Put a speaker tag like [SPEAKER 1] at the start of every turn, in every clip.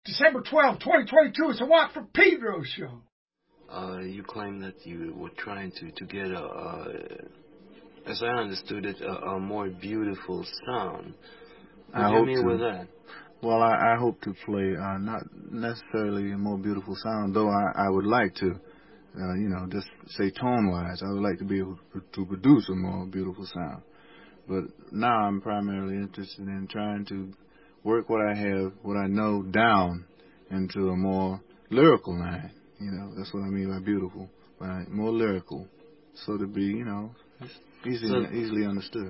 [SPEAKER 1] December 12, 2022. It's a Watt from Pedro show.
[SPEAKER 2] You claim that you were trying to get as I understood it, a more beautiful sound. What do you mean with that?
[SPEAKER 3] Well, I hope to play not necessarily a more beautiful sound, though I would like to, just say tone-wise, I would like to be able to produce a more beautiful sound. But now I'm primarily interested in trying to work what I have, what I know, down into a more lyrical line. That's what I mean by beautiful, right? More lyrical, so to be, easily understood.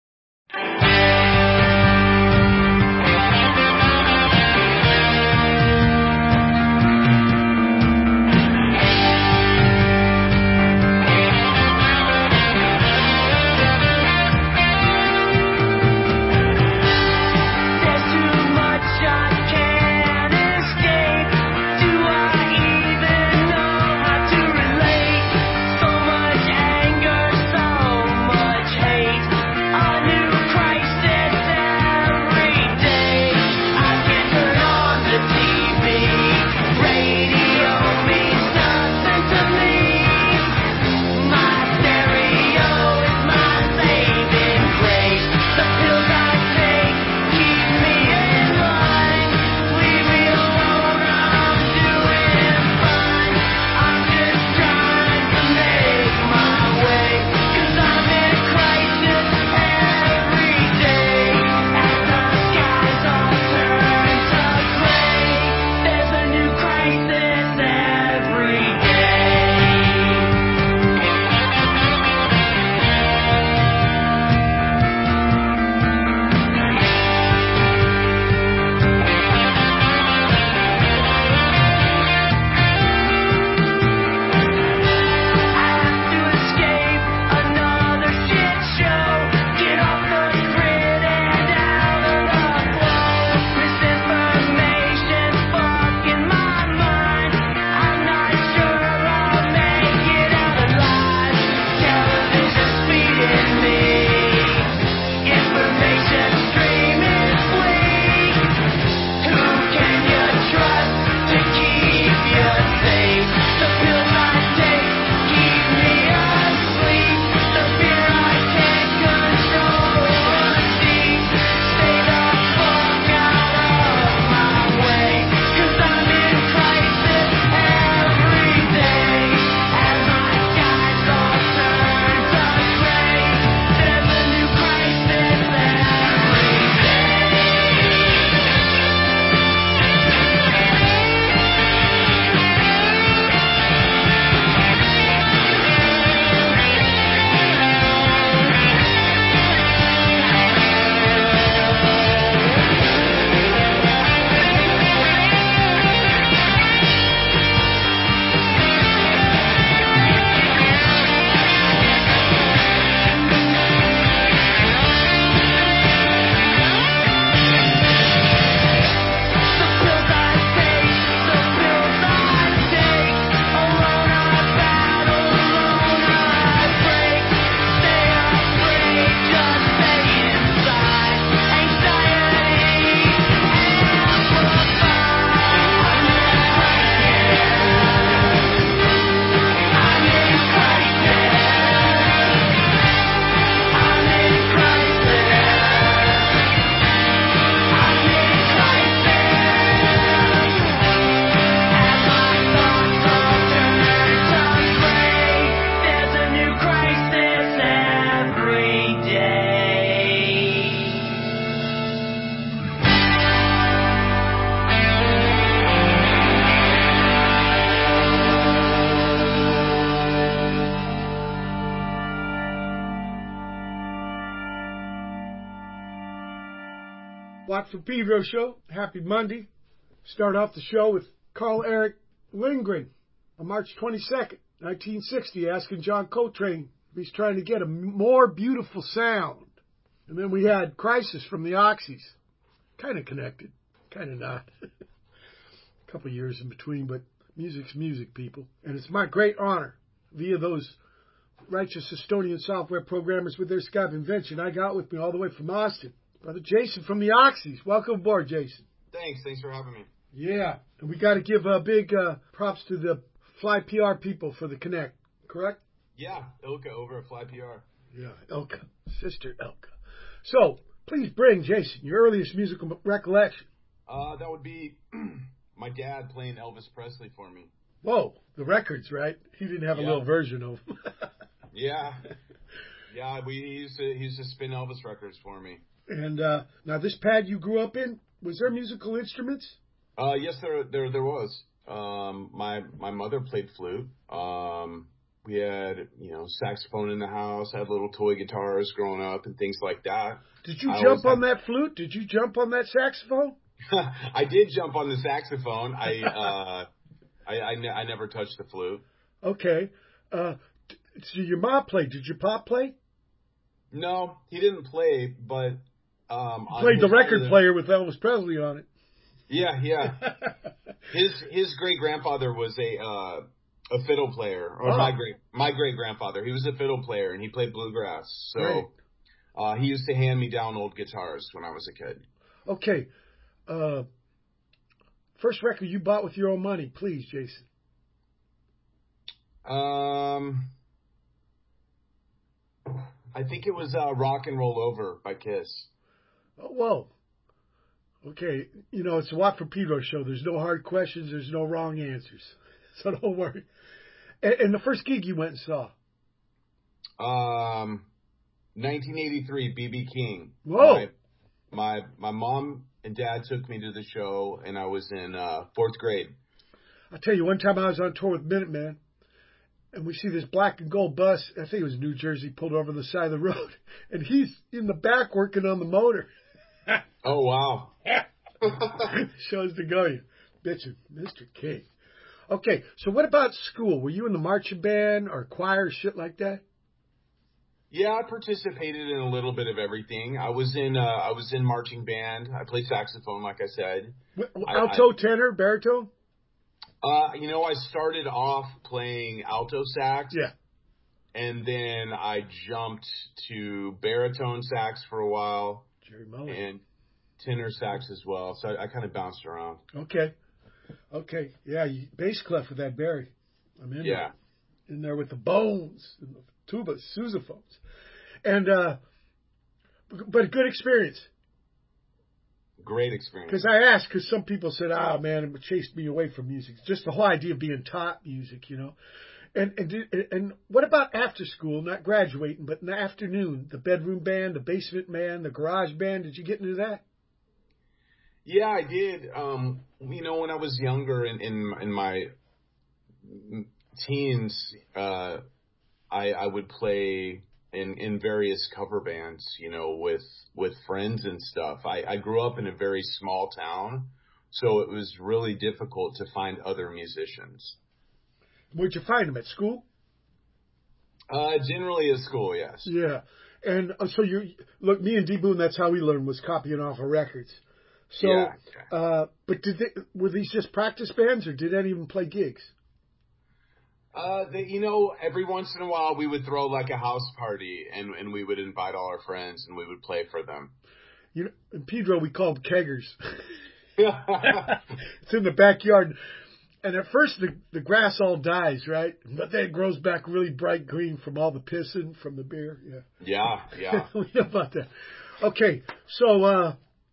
[SPEAKER 1] Watt from Pedro show. Happy Monday. Start off the show with Carl Eric Lindgren on March 22nd, 1960, asking John Coltrane if he's trying to get a more beautiful sound. And then we had Crisis from the Oxys. Kind of connected, kind of not. A couple years in between, but music's music, people. And it's my great honor, via those righteous Estonian software programmers with their Skype invention, I got with me all the way from Austin, Brother Jason from the Oxys. Welcome aboard, Jason.
[SPEAKER 4] Thanks for having me.
[SPEAKER 1] Yeah, and we got to give big props to the Fly PR people for the Connect, correct?
[SPEAKER 4] Yeah, Ilka over at Fly PR.
[SPEAKER 1] Yeah, Elka, Sister Elka. So, please bring, Jason, your earliest musical recollection.
[SPEAKER 4] That would be my dad playing Elvis Presley for me.
[SPEAKER 1] Whoa, the records, right? He didn't have a little version of them.
[SPEAKER 4] Yeah. Yeah, he used to spin Elvis records for me.
[SPEAKER 1] And now this pad you grew up in, was there musical instruments?
[SPEAKER 4] Yes, there was. My mother played flute. We had, saxophone in the house, had little toy guitars growing up and things like that.
[SPEAKER 1] Did you jump on that flute? Did you jump on that saxophone?
[SPEAKER 4] I did jump on the saxophone. I never touched the flute.
[SPEAKER 1] Okay. So your mom played. Did your pop play?
[SPEAKER 4] No, he didn't play, but
[SPEAKER 1] he played the record player with Elvis Presley on it.
[SPEAKER 4] Yeah. His great grandfather was a fiddle player, or my great grandfather. He was a fiddle player and he played bluegrass. So he used to hand me down old guitars when I was a kid.
[SPEAKER 1] Okay. First record you bought with your own money, please, Jason.
[SPEAKER 4] I think it was Rock and Roll Over by Kiss.
[SPEAKER 1] Oh, whoa. Okay. It's a Watt from Pedro show. There's no hard questions. There's no wrong answers. So don't worry. And the first gig you went and saw?
[SPEAKER 4] 1983, B.B. King.
[SPEAKER 1] Whoa.
[SPEAKER 4] My mom and dad took me to the show, and I was in 4th grade.
[SPEAKER 1] I'll tell you, one time I was on tour with Minutemen, and we see this black and gold bus, I think it was New Jersey, pulled over the side of the road, and he's in the back working on the motor.
[SPEAKER 4] Oh, wow.
[SPEAKER 1] Shows to go, you bitchin', Mr. King. Okay, so what about school? Were you in the marching band or choir, shit like that?
[SPEAKER 4] Yeah, I participated in a little bit of everything. I was in marching band. I played saxophone, like I said.
[SPEAKER 1] Alto, tenor, baritone?
[SPEAKER 4] I started off playing alto sax.
[SPEAKER 1] Yeah.
[SPEAKER 4] And then I jumped to baritone sax for a while.
[SPEAKER 1] Jerry Mullen.
[SPEAKER 4] And tenor sax as well. So I kind of bounced around.
[SPEAKER 1] Okay. Yeah, bass clef with that Barry. I'm in there. In there with the bones and the tubas, sousaphones. And, but a good experience.
[SPEAKER 4] Great experience.
[SPEAKER 1] Because I asked, because some people said, man, it chased me away from music. Just the whole idea of being taught music, And what about after school, not graduating, but in the afternoon, the bedroom band, the basement band, the garage band, did you get into that?
[SPEAKER 4] Yeah, I did. When I was younger in my teens, I would play in various cover bands, with friends and stuff. I grew up in a very small town, so it was really difficult to find other musicians.
[SPEAKER 1] Where'd you find them, at school?
[SPEAKER 4] Generally at school, yes.
[SPEAKER 1] Yeah. And so look, me and D Boone, that's how we learned, was copying off of records. So,
[SPEAKER 4] yeah.
[SPEAKER 1] But were these just practice bands, or did any of them play gigs?
[SPEAKER 4] Every once in a while we would throw like a house party and we would invite all our friends and we would play for them.
[SPEAKER 1] In Pedro, we called keggers. It's in the backyard. And at first the grass all dies, right? But then it grows back really bright green from all the pissing from the beer.
[SPEAKER 4] Yeah.
[SPEAKER 1] We know about that. Okay, so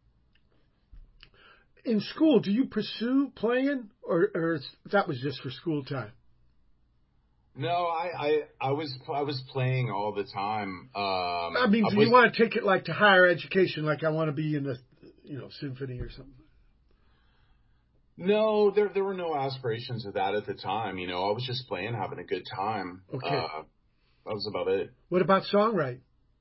[SPEAKER 1] in school, do you pursue playing, or that was just for school time?
[SPEAKER 4] No, I was playing all the time.
[SPEAKER 1] Do you want to take it like to higher education, like I want to be in the symphony or something?
[SPEAKER 4] No, there were no aspirations of that at the time. I was just playing, having a good time.
[SPEAKER 1] Okay.
[SPEAKER 4] That was about it.
[SPEAKER 1] What about songwriting?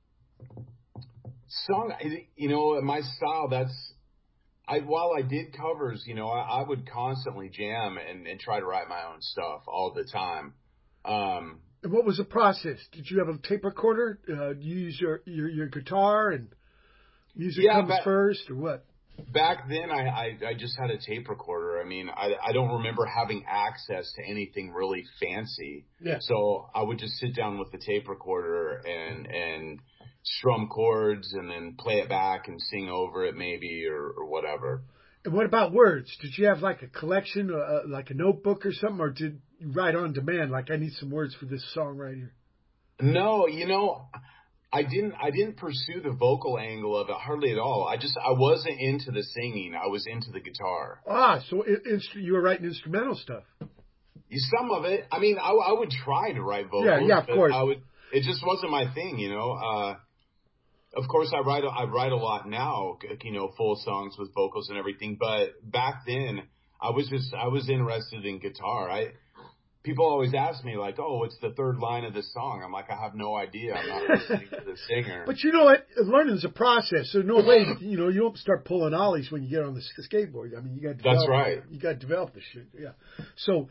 [SPEAKER 4] My style, while I did covers, I would constantly jam and try to write my own stuff all the time.
[SPEAKER 1] And what was the process? Did you have a tape recorder? Do you use your guitar and music comes first, or what?
[SPEAKER 4] Back then, I just had a tape recorder. I don't remember having access to anything really fancy.
[SPEAKER 1] Yeah.
[SPEAKER 4] So I would just sit down with the tape recorder and strum chords and then play it back and sing over it maybe or whatever.
[SPEAKER 1] And what about words? Did you have like a collection, like a notebook or something, or did you write on demand? Like, I need some words for this song right here.
[SPEAKER 4] No, I didn't pursue the vocal angle of it hardly at all. I wasn't into the singing. I was into the guitar.
[SPEAKER 1] So you were writing instrumental stuff.
[SPEAKER 4] Some of it. I mean, I would try to write vocals.
[SPEAKER 1] Yeah, of course.
[SPEAKER 4] It just wasn't my thing, Of course, I write a lot now, full songs with vocals and everything. But back then, I was interested in guitar. People always ask me like, "Oh, what's the third line of this song?" I'm like, I have no idea. I'm not listening to the singer.
[SPEAKER 1] But you know what? Learning's a process. So no way, you don't start pulling ollies when you get on the skateboard. I mean, you got to develop.
[SPEAKER 4] That's right.
[SPEAKER 1] You got to develop the shit. Yeah. So,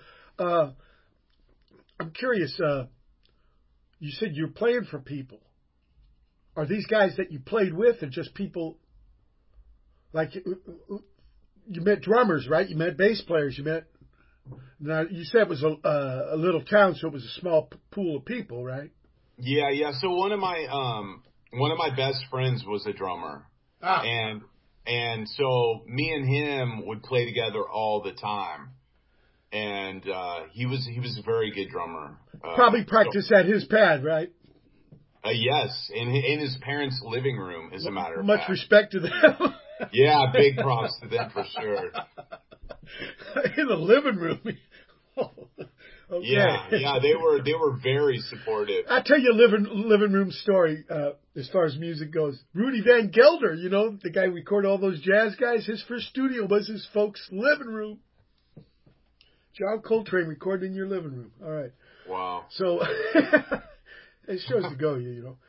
[SPEAKER 1] I'm curious. You said you're playing for people. Are these guys that you played with, or just people? Like you met drummers, right? You met bass players. You met. Now you said it was a little town, so it was a small pool of people, right?
[SPEAKER 4] Yeah. So one of my best friends was a drummer, and so me and him would play together all the time, and he was a very good drummer.
[SPEAKER 1] Probably practiced at his pad, right?
[SPEAKER 4] Yes, in his parents' living room, as a matter of fact.
[SPEAKER 1] Much respect to them.
[SPEAKER 4] Yeah, big props to them for sure.
[SPEAKER 1] In the living room. Okay.
[SPEAKER 4] Yeah, they were very supportive.
[SPEAKER 1] I'll tell you a living room story as far as music goes. Rudy Van Gelder, the guy who recorded all those jazz guys, his first studio was his folks' living room. John Coltrane recorded in your living room. All right.
[SPEAKER 4] Wow.
[SPEAKER 1] So it shows the go,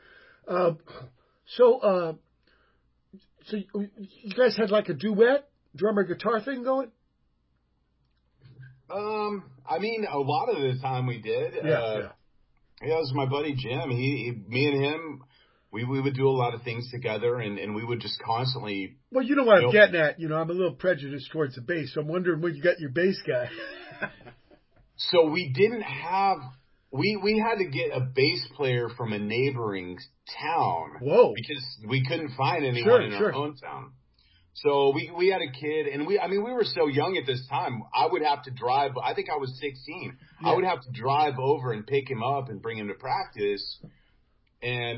[SPEAKER 1] So you guys had like a duet, drummer guitar thing going?
[SPEAKER 4] I mean, a lot of the time we did.
[SPEAKER 1] Yeah,
[SPEAKER 4] it was my buddy Jim. Me and him, we would do a lot of things together, and we would just constantly.
[SPEAKER 1] Well, you know what I'm getting at. I'm a little prejudiced towards the bass, so I'm wondering when you got your bass guy.
[SPEAKER 4] So we didn't have. We had to get a bass player from a neighboring town.
[SPEAKER 1] Whoa!
[SPEAKER 4] Because we couldn't find anyone in our own town. So we had a kid, and we were so young at this time. I would have to drive. I think I was 16. Yeah. I would have to drive over and pick him up and bring him to practice. And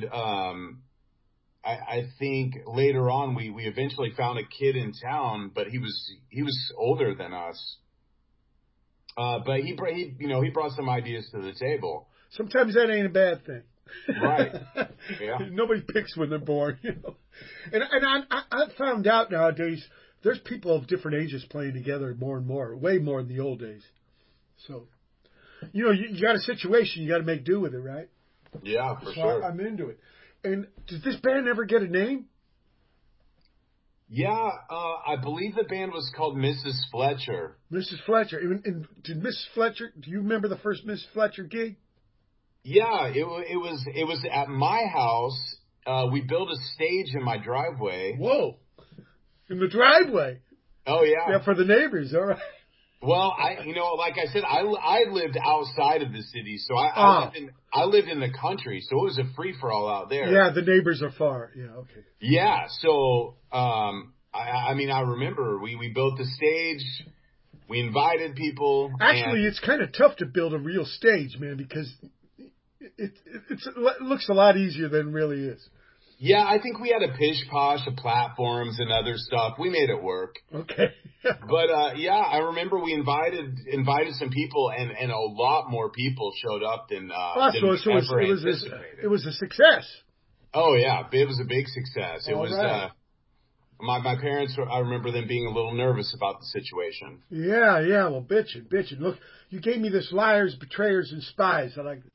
[SPEAKER 4] I think later on we eventually found a kid in town, but he was older than us. But he brought some ideas to the table.
[SPEAKER 1] Sometimes that ain't a bad thing.
[SPEAKER 4] Right. Yeah.
[SPEAKER 1] Nobody picks when they're born, And I found out nowadays there's people of different ages playing together more and more, way more than the old days. So, you got a situation, you got to make do with it, right?
[SPEAKER 4] Yeah, for
[SPEAKER 1] so
[SPEAKER 4] sure.
[SPEAKER 1] I'm into it. And did this band ever get a name?
[SPEAKER 4] Yeah, I believe the band was called Mrs. Fletcher.
[SPEAKER 1] Mrs. Fletcher. And did Mrs. Fletcher? Do you remember the first Mrs. Fletcher gig?
[SPEAKER 4] Yeah, it was at my house. We built a stage in my driveway.
[SPEAKER 1] Whoa! In the driveway.
[SPEAKER 4] Oh yeah.
[SPEAKER 1] Yeah, for the neighbors. All right.
[SPEAKER 4] Well, like I said, I lived outside of the city, so I lived in the country, so it was a free for all out there.
[SPEAKER 1] Yeah, the neighbors are far. Yeah, okay.
[SPEAKER 4] Yeah, so I remember we built the stage. We invited people.
[SPEAKER 1] Actually, it's kind of tough to build a real stage, man, because it looks a lot easier than it really is.
[SPEAKER 4] Yeah, I think we had a pish-posh of platforms and other stuff. We made it work.
[SPEAKER 1] Okay.
[SPEAKER 4] But, I remember we invited some people, and a lot more people showed up than we anticipated.
[SPEAKER 1] It was a success.
[SPEAKER 4] Oh, yeah. It was a big success. It
[SPEAKER 1] All
[SPEAKER 4] was,
[SPEAKER 1] right.
[SPEAKER 4] My parents, I remember them being a little nervous about the situation.
[SPEAKER 1] Yeah. Well, bitching. Look, you gave me this liars, betrayers, and spies. I like it.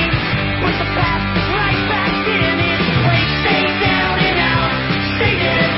[SPEAKER 5] Put the past right back in its place. Stay down and out. Stay there.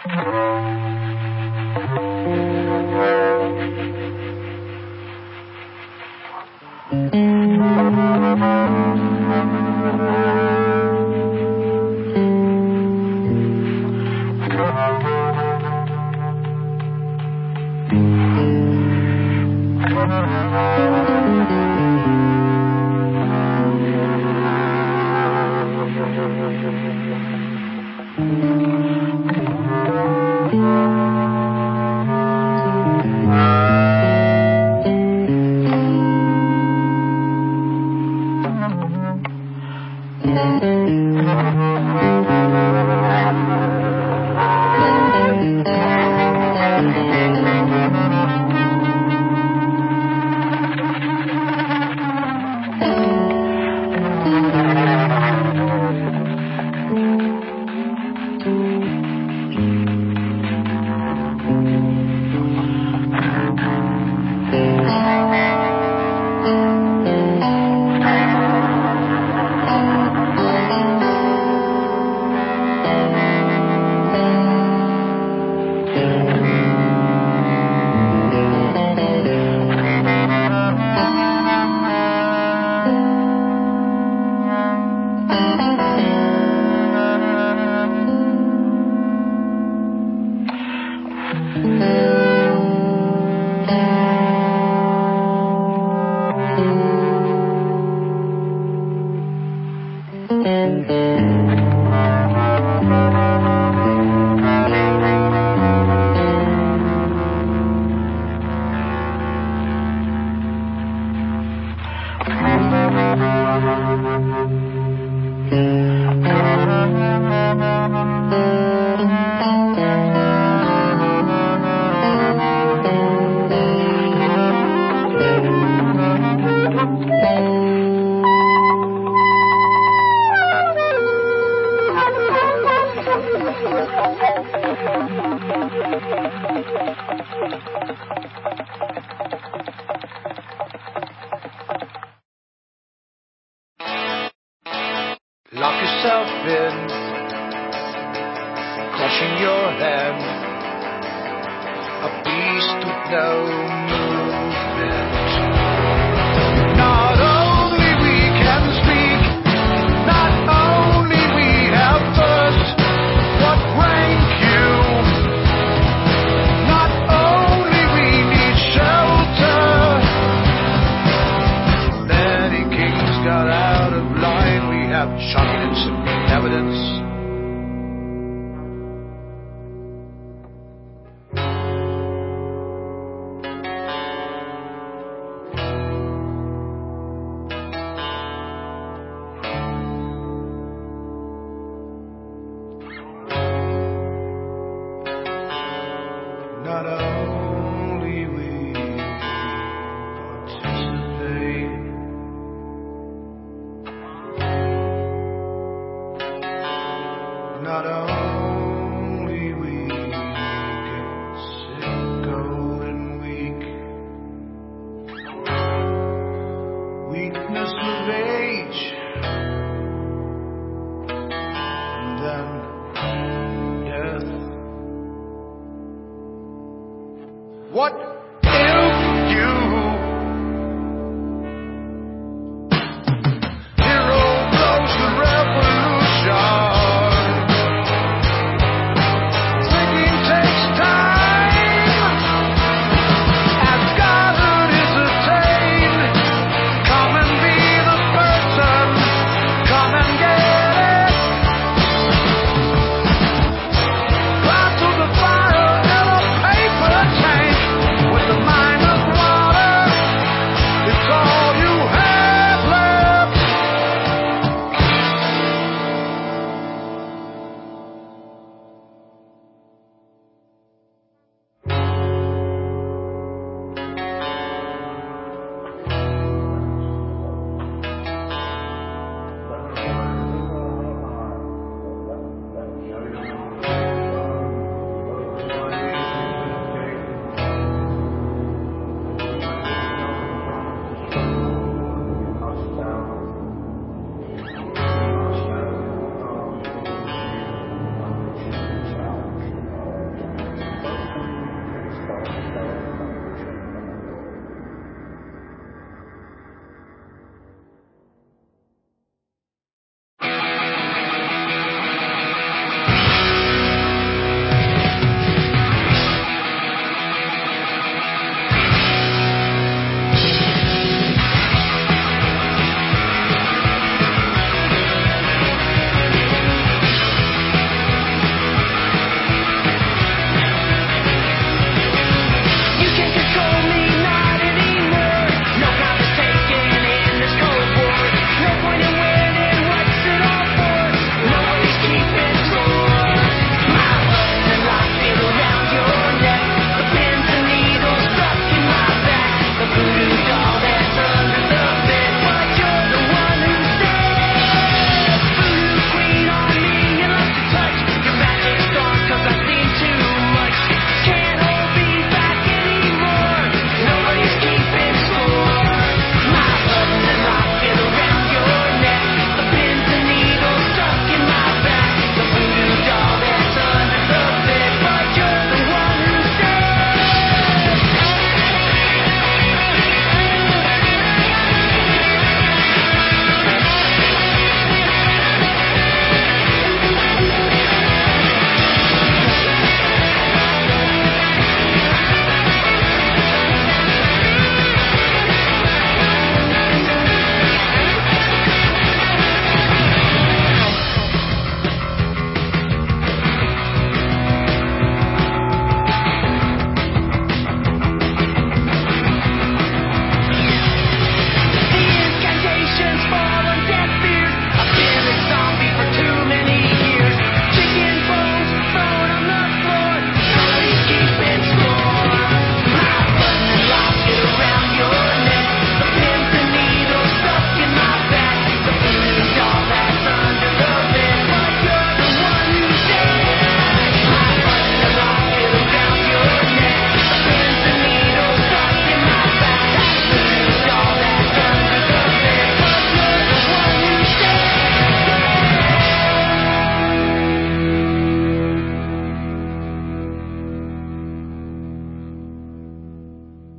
[SPEAKER 5] Lock yourself in, crushing your hand, a beast with no movement. Not only we can speak, not only we have thirst, what rank you, not only we need shelter. Many kings got out of line, we have shocking and supreme evidence. Not only we participate, not only we get sick, going weak, weakness of age, and then death. What if you hero blows the revolution? Thinking takes time, as Godhood is attained. Come and be the person, come and get it. Climb to the fire in a paper tank with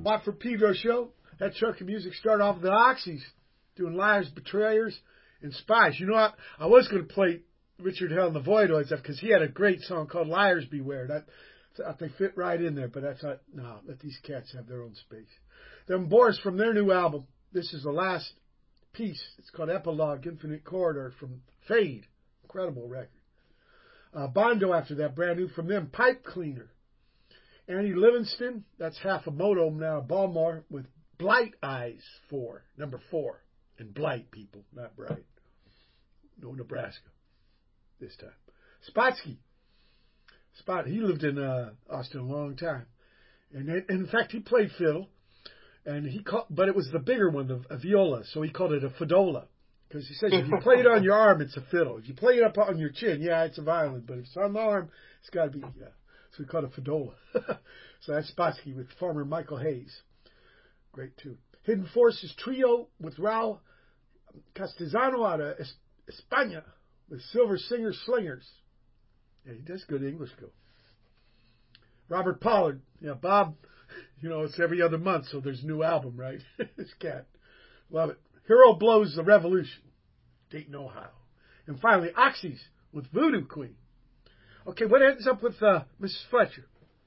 [SPEAKER 1] Watford Pedro show. That chunk of music started off with the Oxys doing Liars, Betrayers, and Spies. You know, I was going to play Richard Hell and the Voidoids because he had a great song called Liars Beware. They fit right in there, but I thought, no, let these cats have their own space. Them Boris from their new album. This is the last piece. It's called Epilogue, Infinite Corridor from Fade. Incredible record. Bondo after that, brand new from them, Pipe Cleaner. Annie Livingston, that's half a moto now, Baltimore, with Blight Eyes 4, number 4. And Blight, people, not Bright. No Nebraska this time. Spotsky. He lived in Austin a long time. And in fact, he played fiddle. And but it was the bigger one, a viola, so he called it a fidola. Because he says if you play it on your arm, it's a fiddle. If you play it up on your chin, yeah, it's a violin. But if it's on the arm, it's got to be, yeah. So we call it a fidola. So that's Spotsky with farmer Michael Hayes. Great tune. Hidden Forces Trio with Raul Castellano out of España with Silver Singer Slingers. Yeah, he does good English go. Robert Pollard. Yeah, Bob, it's every other month, so there's a new album, right? This cat. Love it. Hero Blows the Revolution. Dayton, Ohio. And finally, Oxys with Voodoo Queen. Okay, what ends up with Mrs. Fletcher?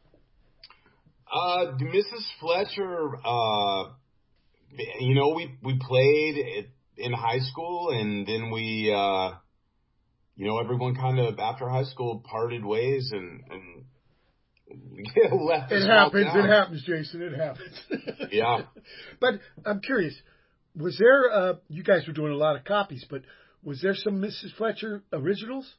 [SPEAKER 4] Mrs. Fletcher, we played in high school, and then we, everyone kind of after high school parted ways and left.
[SPEAKER 1] It happens, Jason. It happens.
[SPEAKER 4] Yeah.
[SPEAKER 1] But I'm curious, was there? You guys were doing a lot of copies, but was there some Mrs. Fletcher originals?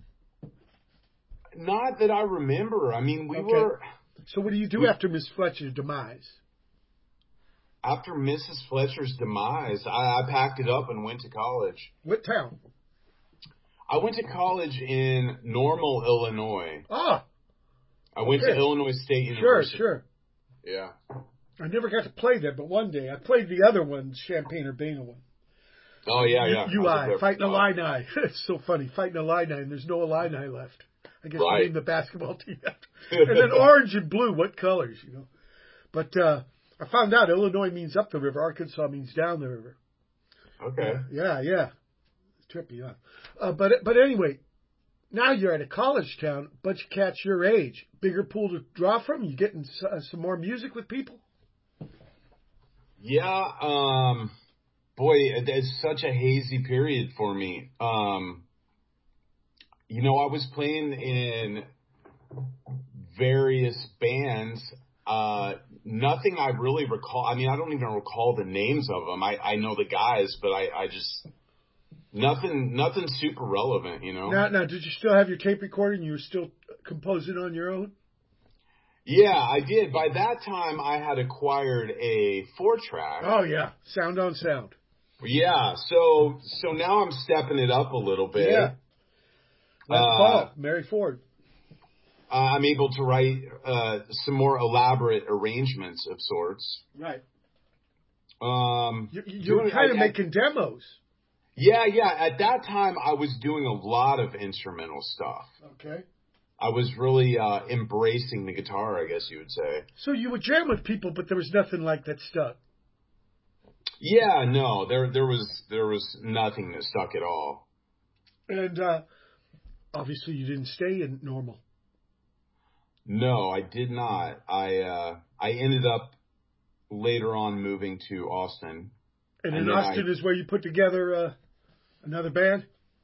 [SPEAKER 4] Not that I remember. I mean, we were.
[SPEAKER 1] So what do you do after Miss Fletcher's demise?
[SPEAKER 4] After Mrs. Fletcher's demise, I packed it up and went to college.
[SPEAKER 1] What town?
[SPEAKER 4] I went to college in Normal, Illinois.
[SPEAKER 1] Ah.
[SPEAKER 4] I went to Illinois State University.
[SPEAKER 1] Sure.
[SPEAKER 4] Yeah.
[SPEAKER 1] I never got to play that, but one day I played the other one, Champaign-Urbana one.
[SPEAKER 4] Oh, yeah.
[SPEAKER 1] UI, Fighting Illini. It's so funny, Fighting Illini, and there's no Illini left. I guess I named the basketball team after. And then orange and blue, what colors, But I found out Illinois means up the river, Arkansas means down the river.
[SPEAKER 4] Okay.
[SPEAKER 1] Yeah. It's trippy, huh? But anyway, now you're at a college town, bunch of cats your age. Bigger pool to draw from? You getting some more music with people?
[SPEAKER 4] Yeah, boy, it's such a hazy period for me. I was playing in various bands. Nothing I really recall. I mean, I don't even recall the names of them. I know the guys, but I just nothing super relevant,
[SPEAKER 1] Now, did you still have your tape recording? You were still composing on your own?
[SPEAKER 4] Yeah, I did. By that time, I had acquired a 4-track.
[SPEAKER 1] Oh yeah, sound on sound.
[SPEAKER 4] Yeah, so now I'm stepping it up a little bit.
[SPEAKER 1] Yeah. Paul, Mary Ford.
[SPEAKER 4] I'm able to write some more elaborate arrangements of sorts.
[SPEAKER 1] Right. You're kind of making demos.
[SPEAKER 4] Yeah. At that time, I was doing a lot of instrumental stuff.
[SPEAKER 1] Okay.
[SPEAKER 4] I was really embracing the guitar, I guess you would say.
[SPEAKER 1] So you would jam with people, but there was nothing like that stuck.
[SPEAKER 4] Yeah, no, there was nothing that stuck at all.
[SPEAKER 1] And obviously, you didn't stay in Normal.
[SPEAKER 4] No, I did not. I ended up later on moving to Austin.
[SPEAKER 1] And in Austin is where you put together another band?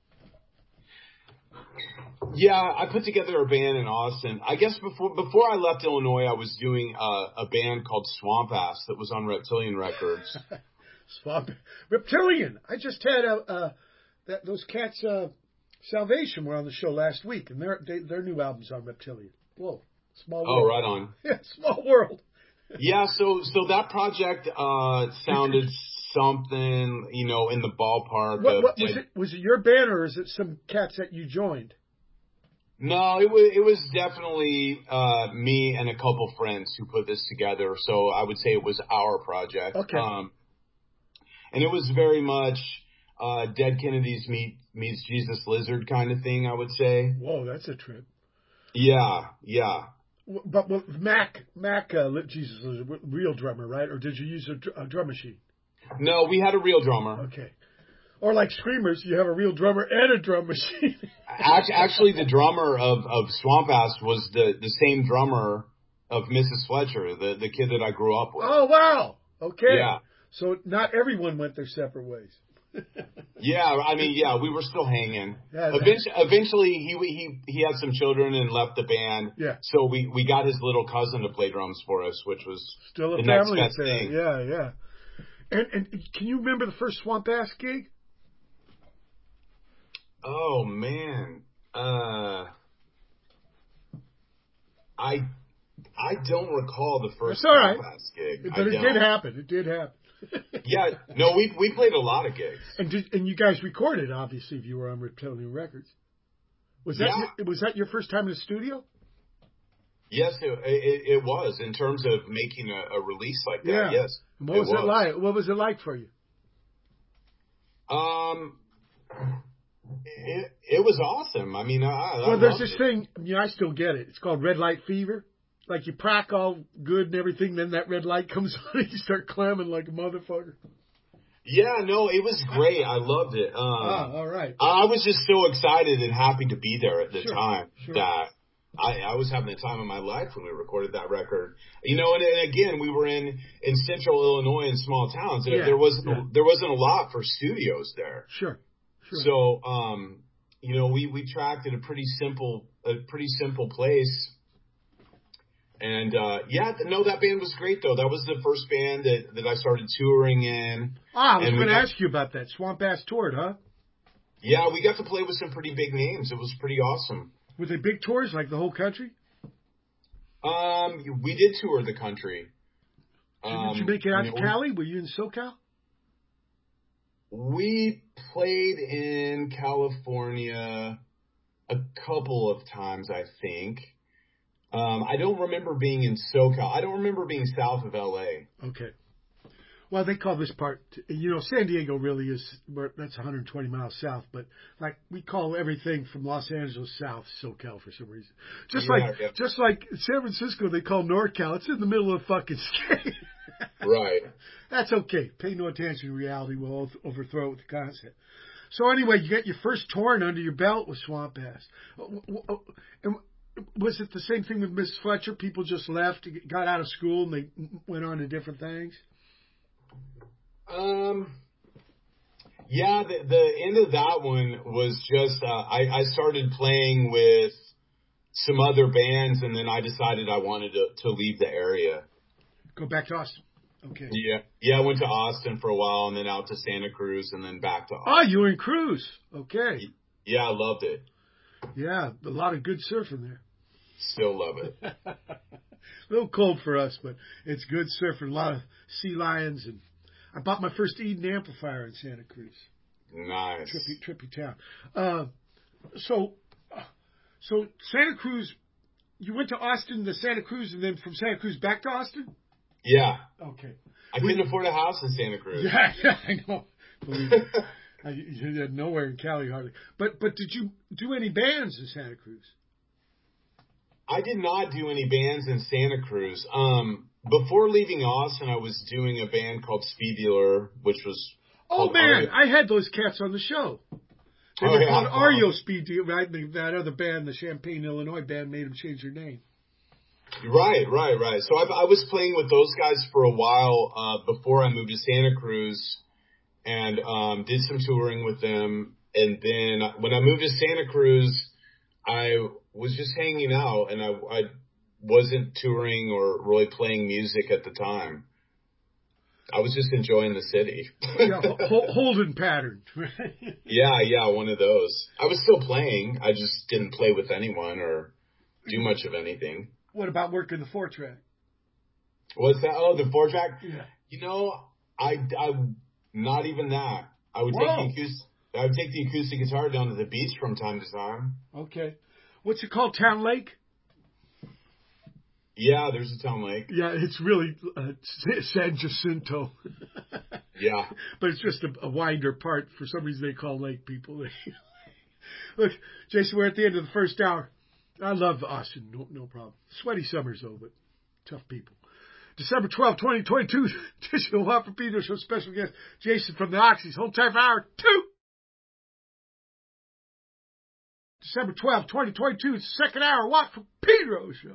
[SPEAKER 4] Yeah, I put together a band in Austin. I guess before I left Illinois, I was doing a band called Swamp Ass that was on Reptilian Records.
[SPEAKER 1] Reptilian! I just had those cats, Salvation, were on the show last week, and their new album's on Reptilian. Whoa, small world.
[SPEAKER 4] Oh, right on.
[SPEAKER 1] Yeah, small world.
[SPEAKER 4] Yeah, so that project sounded something, in the ballpark.
[SPEAKER 1] What was it your band, or is it some cats that you joined?
[SPEAKER 4] No, it was definitely me and a couple friends who put this together. So I would say it was our project.
[SPEAKER 1] Okay.
[SPEAKER 4] And it was very much Dead Kennedys meets Jesus Lizard kind of thing, I would say.
[SPEAKER 1] Whoa, that's a trip.
[SPEAKER 4] Yeah.
[SPEAKER 1] But Mac, Jesus was a real drummer, right? Or did you use a drum machine?
[SPEAKER 4] No, we had a real drummer.
[SPEAKER 1] Okay. Or like Screamers, you have a real drummer and a drum machine.
[SPEAKER 4] Actually, the drummer of Swamp Ass was the same drummer of Mrs. Fletcher, the kid that I grew up with.
[SPEAKER 1] Oh, wow. Okay.
[SPEAKER 4] Yeah.
[SPEAKER 1] So not everyone went their separate ways.
[SPEAKER 4] Yeah, I mean, yeah, we were still hanging.
[SPEAKER 1] Yeah,
[SPEAKER 4] Eventually, he had some children and left the band.
[SPEAKER 1] Yeah.
[SPEAKER 4] So we got his little cousin to play drums for us, which was
[SPEAKER 1] still a
[SPEAKER 4] the
[SPEAKER 1] family
[SPEAKER 4] next best
[SPEAKER 1] affair.
[SPEAKER 4] thing.
[SPEAKER 1] Yeah. And can you remember the first Swamp Ass gig?
[SPEAKER 4] Oh man, I don't recall the first
[SPEAKER 1] That's all right.
[SPEAKER 4] Swamp Ass gig,
[SPEAKER 1] but it did happen. It did happen.
[SPEAKER 4] Yeah, no, we played a lot of gigs.
[SPEAKER 1] And you guys recorded, obviously, if you were on Reptilian Records. Was that your first time in the studio?
[SPEAKER 4] Yes, it was, in terms of making a release like that.
[SPEAKER 1] Yeah.
[SPEAKER 4] Yes.
[SPEAKER 1] And what was it like? What was it like for you?
[SPEAKER 4] It was awesome. I mean, I
[SPEAKER 1] there's this thing. I still get it. It's called red light fever. Like you prac all good and everything, then that red light comes on and you start clamming like a motherfucker.
[SPEAKER 4] Yeah, no, it was great. I loved it.
[SPEAKER 1] All right.
[SPEAKER 4] I was just so excited and happy to be there at the time
[SPEAKER 1] Sure.
[SPEAKER 4] that I was having the time of my life when we recorded that record. You know, and again, we were in central Illinois in small towns.
[SPEAKER 1] Yeah,
[SPEAKER 4] there wasn't a lot for studios there.
[SPEAKER 1] Sure.
[SPEAKER 4] So, you know, we tracked in a pretty simple place. And, that band was great though. That was the first band that I started touring in.
[SPEAKER 1] I was going to ask you about that. Swamp Ass toured, huh?
[SPEAKER 4] Yeah, we got to play with some pretty big names. It was pretty awesome.
[SPEAKER 1] Were they big tours, like the whole country?
[SPEAKER 4] We did tour the country.
[SPEAKER 1] Did you make it out to Cali? Were you in SoCal?
[SPEAKER 4] We played in California a couple of times, I think. I don't remember being in SoCal. I don't remember being south of L.A.
[SPEAKER 1] Okay. Well, they call this part, San Diego really is, that's 120 miles south, but like we call everything from Los Angeles south SoCal for some reason. Just like San Francisco, they call NorCal. It's in the middle of the fucking state.
[SPEAKER 4] Right.
[SPEAKER 1] That's okay. Pay no attention to reality. We'll overthrow it with the concept. So anyway, you got your first touring under your belt with Swamp Ass. And was it the same thing with Mrs. Fletcher? People just left, got out of school, and they went on to different things?
[SPEAKER 4] Yeah, the end of that one was just, I started playing with some other bands, and then I decided I wanted to leave the area.
[SPEAKER 1] Go back to Austin. Okay.
[SPEAKER 4] Yeah, I went to Austin for a while, and then out to Santa Cruz, and then back to Austin.
[SPEAKER 1] Oh, you were in Cruz. Okay.
[SPEAKER 4] Yeah, I loved it.
[SPEAKER 1] Yeah, a lot of good surfing there.
[SPEAKER 4] Still love it.
[SPEAKER 1] A little cold for us, but it's good surfing. A lot of sea lions, and I bought my first Eden amplifier in Santa Cruz.
[SPEAKER 4] Nice.
[SPEAKER 1] Trippy town. So Santa Cruz, you went to Austin to Santa Cruz, and then from Santa Cruz back to Austin?
[SPEAKER 4] Yeah.
[SPEAKER 1] Okay.
[SPEAKER 4] I couldn't afford a house in Santa Cruz.
[SPEAKER 1] Yeah, I know. Believe me. You had nowhere in Cali hardly. But did you do any bands in Santa Cruz?
[SPEAKER 4] I did not do any bands in Santa Cruz. Before leaving Austin, I was doing a band called Speed Dealer, which was...
[SPEAKER 1] Oh, man, I had those cats on the show. They were called Ario Speed Dealer. Right? That other band, the Champaign, Illinois band, made them change their name.
[SPEAKER 4] Right. So I was playing with those guys for a while before I moved to Santa Cruz, and did some touring with them. And then when I moved to Santa Cruz, I was just hanging out, and I wasn't touring or really playing music at the time. I was just enjoying the city.
[SPEAKER 1] Holding pattern.
[SPEAKER 4] Yeah, one of those. I was still playing. I just didn't play with anyone or do much of anything.
[SPEAKER 1] What about working the 4-track?
[SPEAKER 4] What's that? Oh, the 4-track?
[SPEAKER 1] Yeah.
[SPEAKER 4] I not even that. I would take the acoustic guitar down to the beach from time to time.
[SPEAKER 1] Okay. What's it called? Town Lake?
[SPEAKER 4] Yeah, there's a Town Lake.
[SPEAKER 1] Yeah, it's really San Jacinto.
[SPEAKER 4] Yeah.
[SPEAKER 1] But it's just a wider part. For some reason, they call Lake people. Look, Jason, we're at the end of the first hour. I love Austin, no problem. Sweaty summers, though, but tough people. December 12, 2022, additional Watt from Pedro Show special guest, Jason from the Oxys, Home Time for Hour 2. December 12, 2022, second hour, Watt from Pedro Show.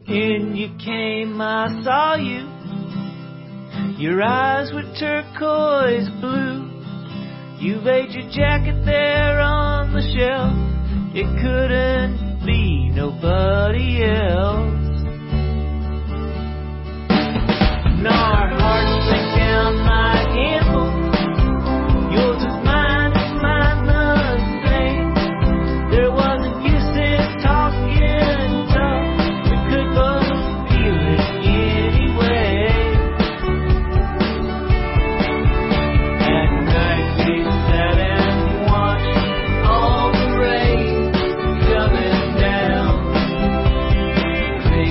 [SPEAKER 6] In you came, I saw you. Your eyes were turquoise blue. You laid your jacket there on the shelf. It couldn't be nobody else. And our hearts sank down like animals. Yours is mine the same. There wasn't use in talking tough. We could both feel it anyway. At night we sat and watched all the rain coming down.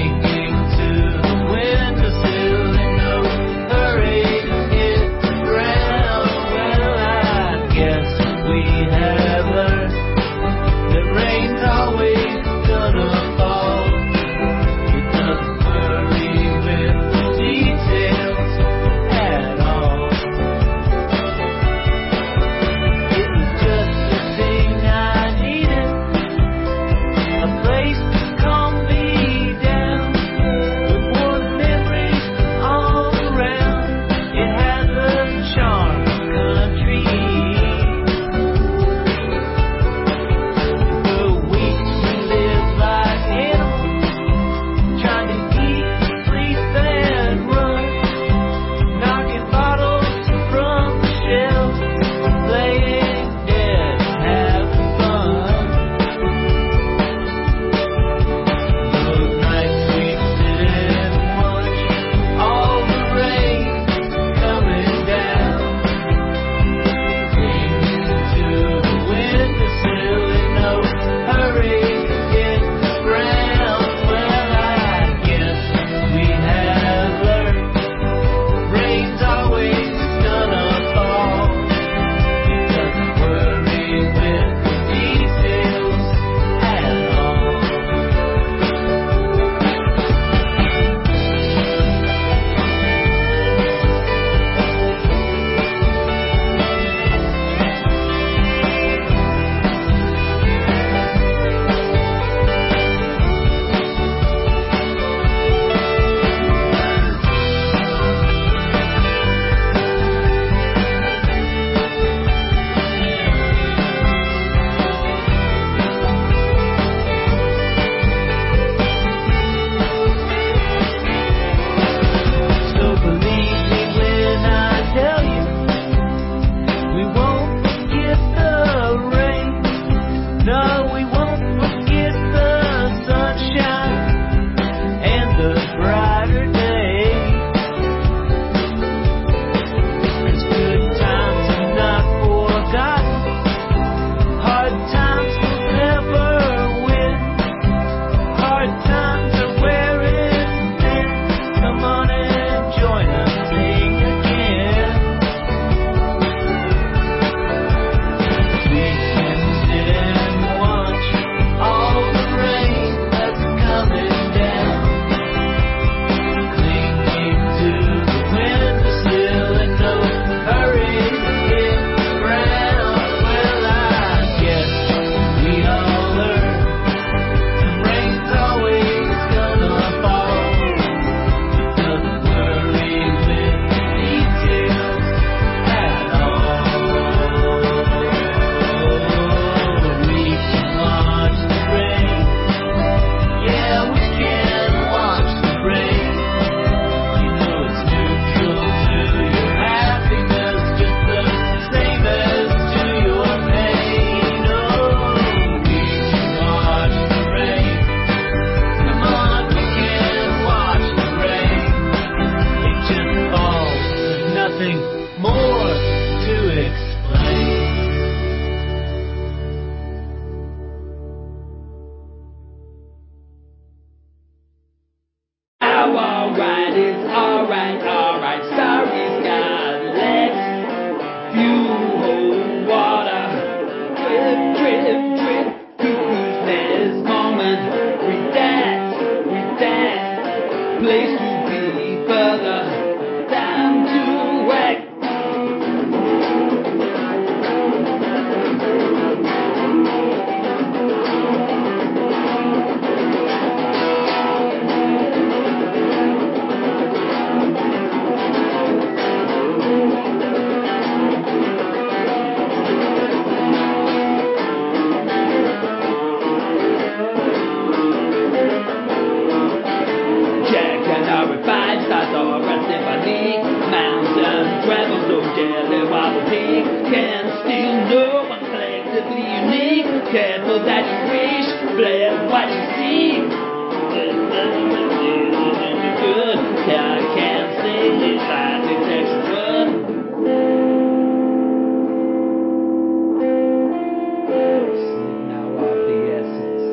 [SPEAKER 6] what you wish, believe what you see. Good, I can't say lie detection good. Sleep now off the essence.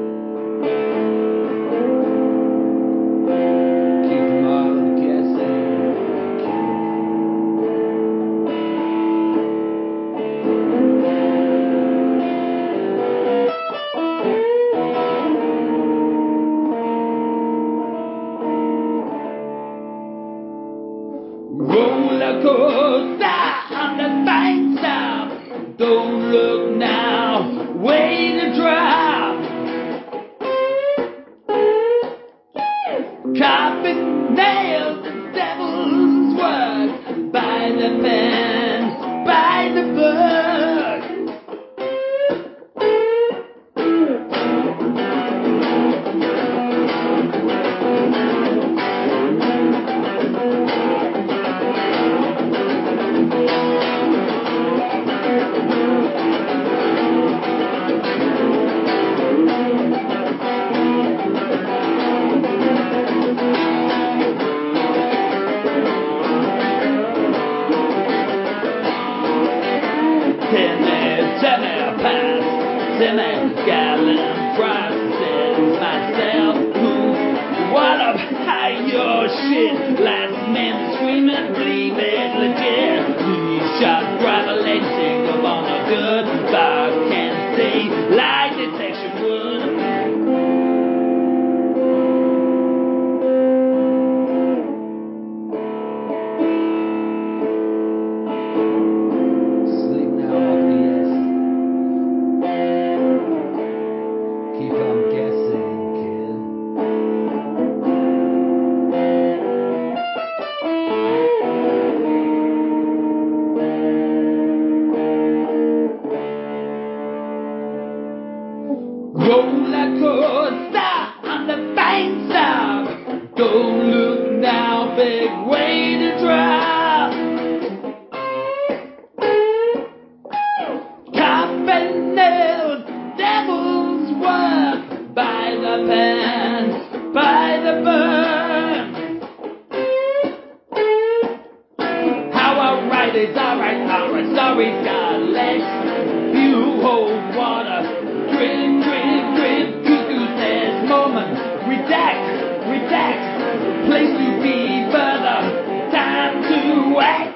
[SPEAKER 6] Keep them all guessing. Roller coaster on the fine top. Don't look now, way to drop. Carpet nails, the devil's work. By the pen, by the book. Timmy pass, Timmy gallon process myself who's what up high your shit. Last man screaming, believe it legit. Lead shot driver late sing up on a good bar can say lie detection would. Sleep now off the S. Keep on guessing, kid. Roller coaster on the fine stop. Don't look now, big way to drop. Carpet nails, devil's work. By the pen, by the burn. How I write is alright, sorry's got legs. You hold water, drip, drip, drip. Cuckoo says moment, redact, redact. Place to be further, time to act.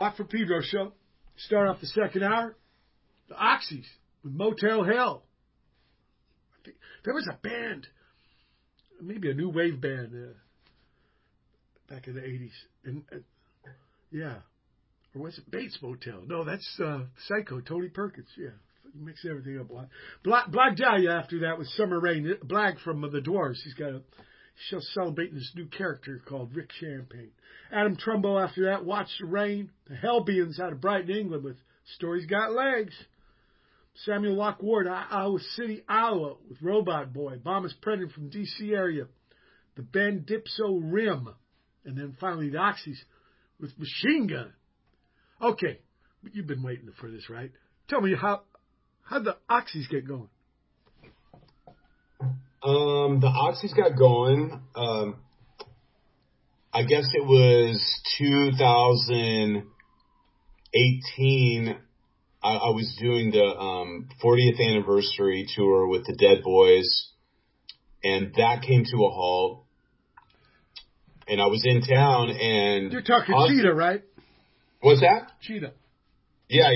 [SPEAKER 1] Hot for Pedro show. Start off the second hour. The Oxys with Motel Hell. I think there was a band, maybe a new wave band back in the 80s. And yeah. Or was it Bates Motel? No, that's Psycho, Tony Perkins. Yeah. You mix everything up. Black Dahlia after that with Summer Rain. Blag from The Dwarves. She's celebrating this new character called Rick Champagne. Adam Trumbo after that, Watch the Rain. The Hellbeans out of Brighton, England with Story's Got Legs. Samuel Locke Ward, Iowa City, Iowa with Robot Boy. Bombus Prendon from D.C. area. The Ben Dipso Rim. And then finally the Oxys with Machine Gun. Okay, you've been waiting for this, right? Tell me how'd the Oxys get going?
[SPEAKER 4] The Oxys got going. I guess it was 2018. I was doing the 40th anniversary tour with the Dead Boys, and that came to a halt. And I was in town, and
[SPEAKER 1] you're talking Cheetah, right?
[SPEAKER 4] What's that?
[SPEAKER 1] Cheetah.
[SPEAKER 4] Yeah.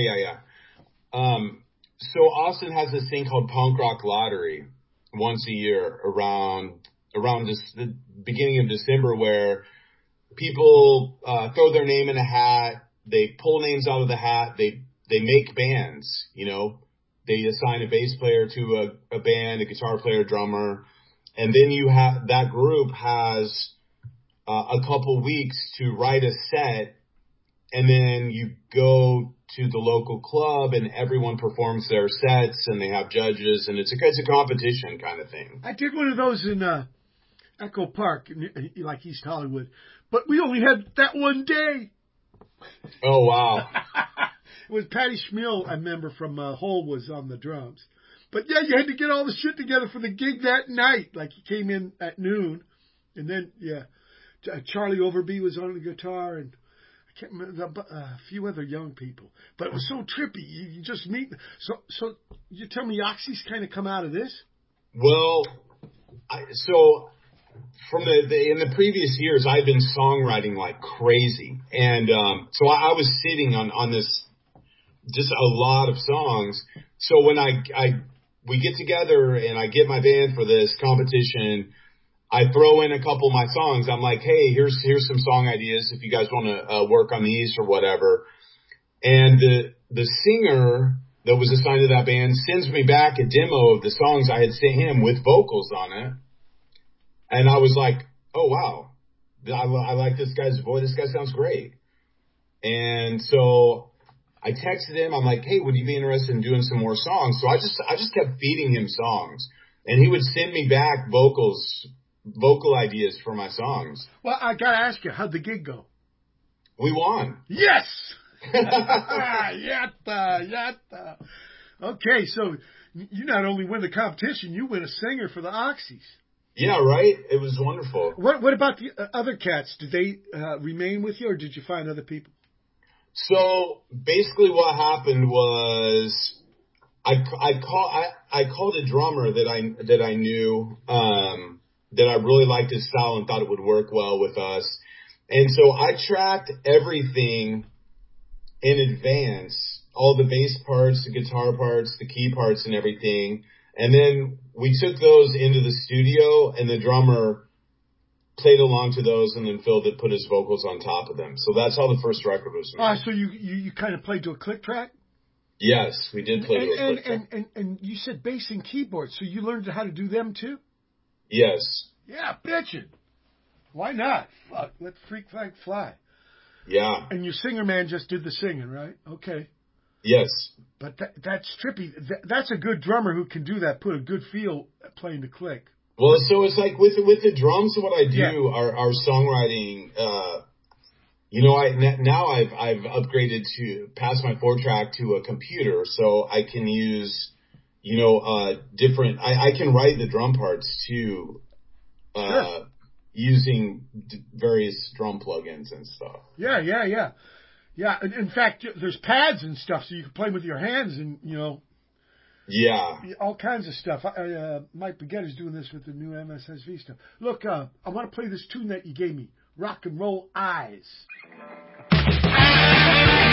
[SPEAKER 4] So Austin has this thing called Punk Rock Lottery once a year around the beginning of December, where people throw their name in a hat. They pull names out of the hat. They make bands. They assign a bass player to a band, a guitar player, drummer, and then that group has a couple weeks to write a set. And then you go to the local club and everyone performs their sets and they have judges and it's a competition kind of thing.
[SPEAKER 1] I did one of those in Echo Park, like East Hollywood, but we only had that one day.
[SPEAKER 4] Oh, wow.
[SPEAKER 1] It was Patty Schmiel, I remember from Hole, was on the drums. But yeah, you had to get all the shit together for the gig that night. Like he came in at noon and then, Charlie Overby was on the guitar and I can't remember a few other young people, but it was so trippy. You just meet. So you tell me Oxys kind of come out of this?
[SPEAKER 4] Well, from in the previous years, I've been songwriting like crazy, and so I was sitting on this just a lot of songs. So when we get together and I get my band for this competition, I throw in a couple of my songs. I'm like, hey, here's some song ideas if you guys want to work on these or whatever. And the singer that was assigned to that band sends me back a demo of the songs I had sent him with vocals on it. And I was like, oh, wow, I like this guy's voice. This guy sounds great. And so I texted him. I'm like, hey, would you be interested in doing some more songs? So I just kept feeding him songs. And he would send me back vocal ideas for my songs.
[SPEAKER 1] Well, I got to ask you, how'd the gig go?
[SPEAKER 4] We won.
[SPEAKER 1] Yes! Yatta. Okay, so you not only win the competition, you win a singer for the Oxys.
[SPEAKER 4] Yeah, right? It was wonderful.
[SPEAKER 1] What about the other cats? Did they remain with you, or did you find other people?
[SPEAKER 4] So basically what happened was I called a drummer that I knew, that I really liked his style and thought it would work well with us. And so I tracked everything in advance, all the bass parts, the guitar parts, the key parts and everything. And then we took those into the studio and the drummer played along to those and then Phil put his vocals on top of them. So that's how the first record was made.
[SPEAKER 1] So you kind of played to a click track?
[SPEAKER 4] Yes, we did play to a click track.
[SPEAKER 1] And you said bass and keyboards, so you learned how to do them too?
[SPEAKER 4] Yes.
[SPEAKER 1] Yeah, bitchin'. Why not? Fuck, let Freak Flag fly.
[SPEAKER 4] Yeah.
[SPEAKER 1] And your singer man just did the singing, right? Okay.
[SPEAKER 4] Yes.
[SPEAKER 1] But that's trippy. That's a good drummer who can do that, put a good feel playing the click.
[SPEAKER 4] Well, so it's like with the drums, what I do, our songwriting, now I've upgraded to pass my 4-track to a computer, so I can use, different, I can write the drum parts too, using various drum plugins and stuff.
[SPEAKER 1] Yeah. Yeah, in fact, there's pads and stuff, so you can play with your hands and,
[SPEAKER 4] Yeah.
[SPEAKER 1] all kinds of stuff. Mike Baguette's doing this with the new MSSV stuff. Look, I want to play this tune that you gave me, Rock and Roll Eyes.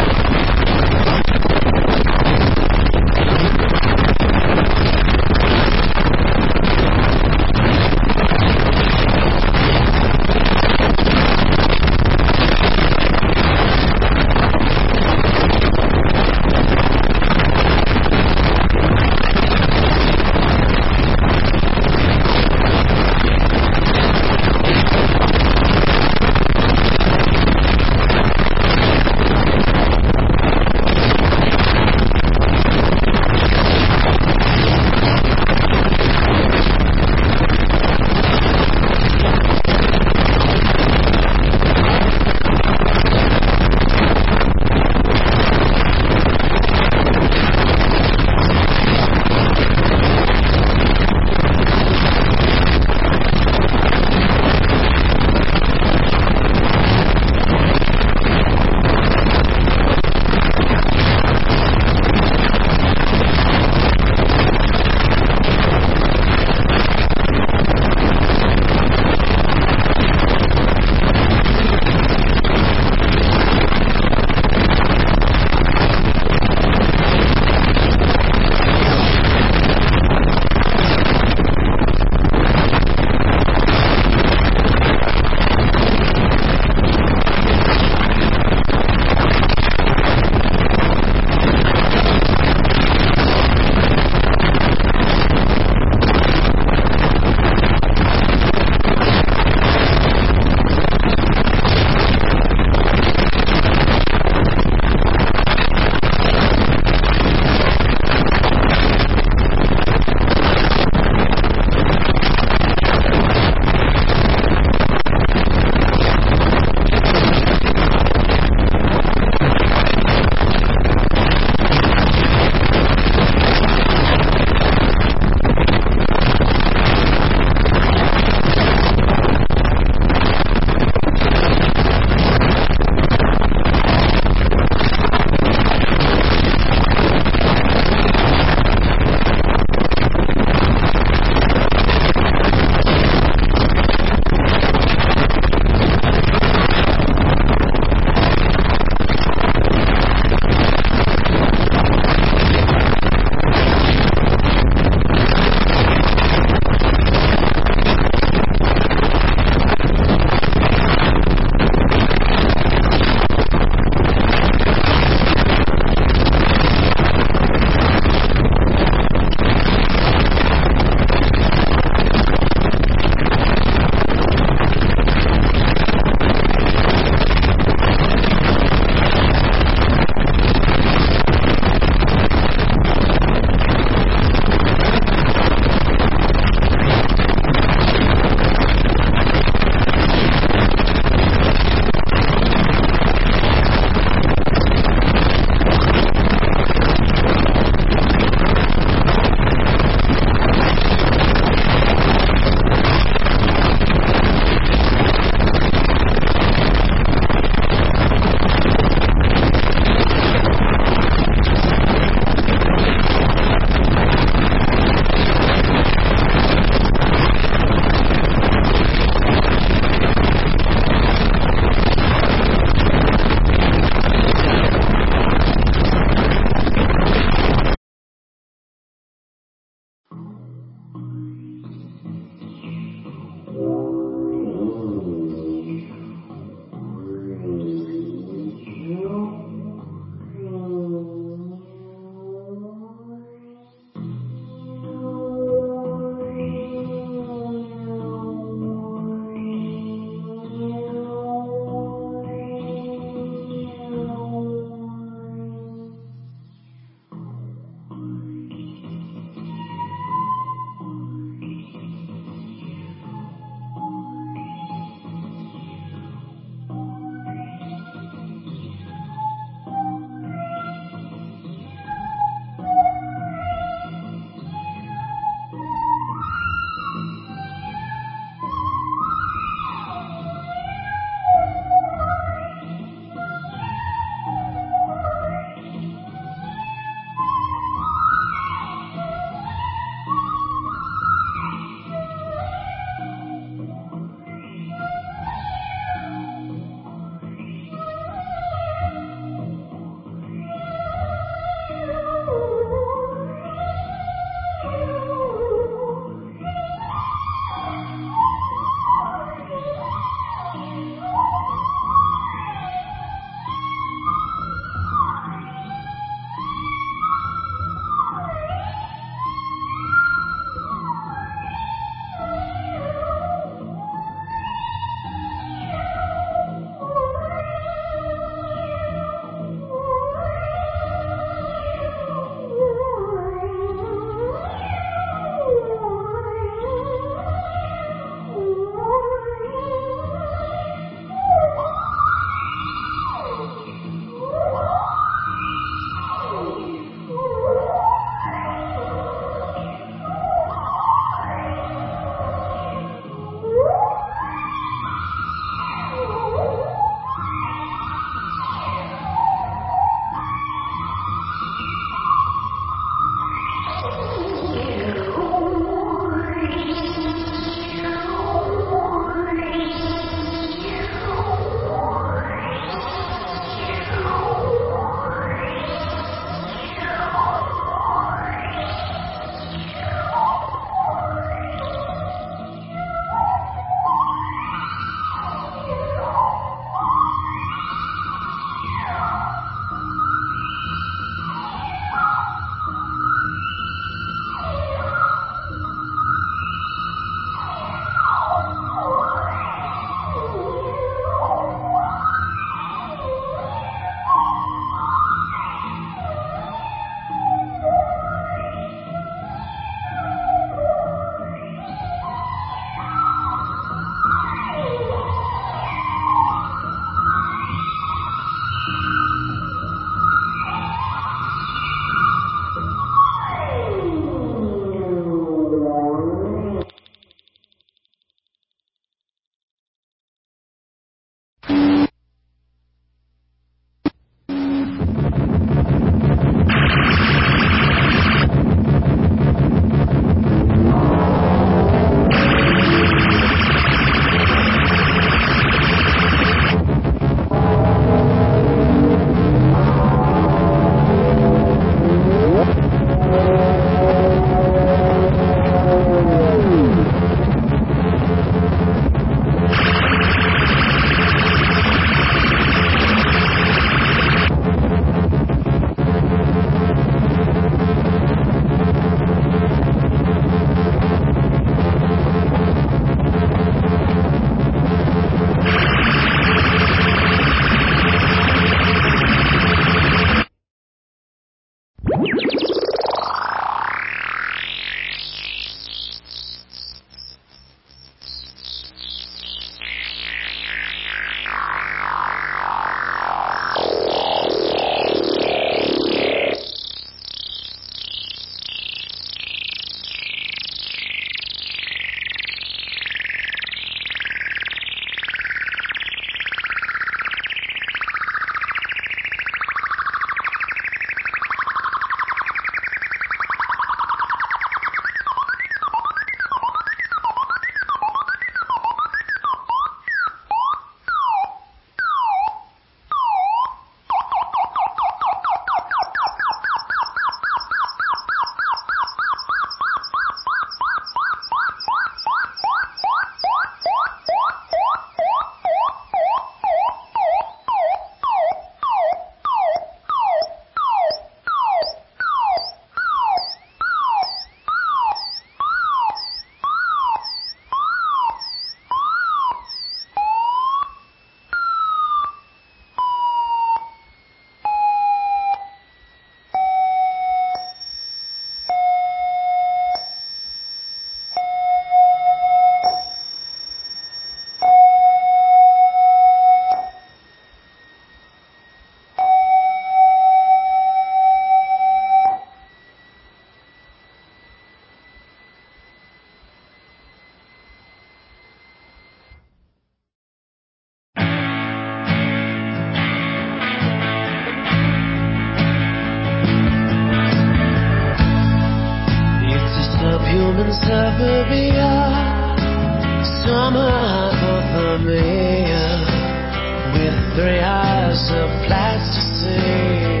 [SPEAKER 6] suburbia, summer hypothermia, with 3 hours of plasticine.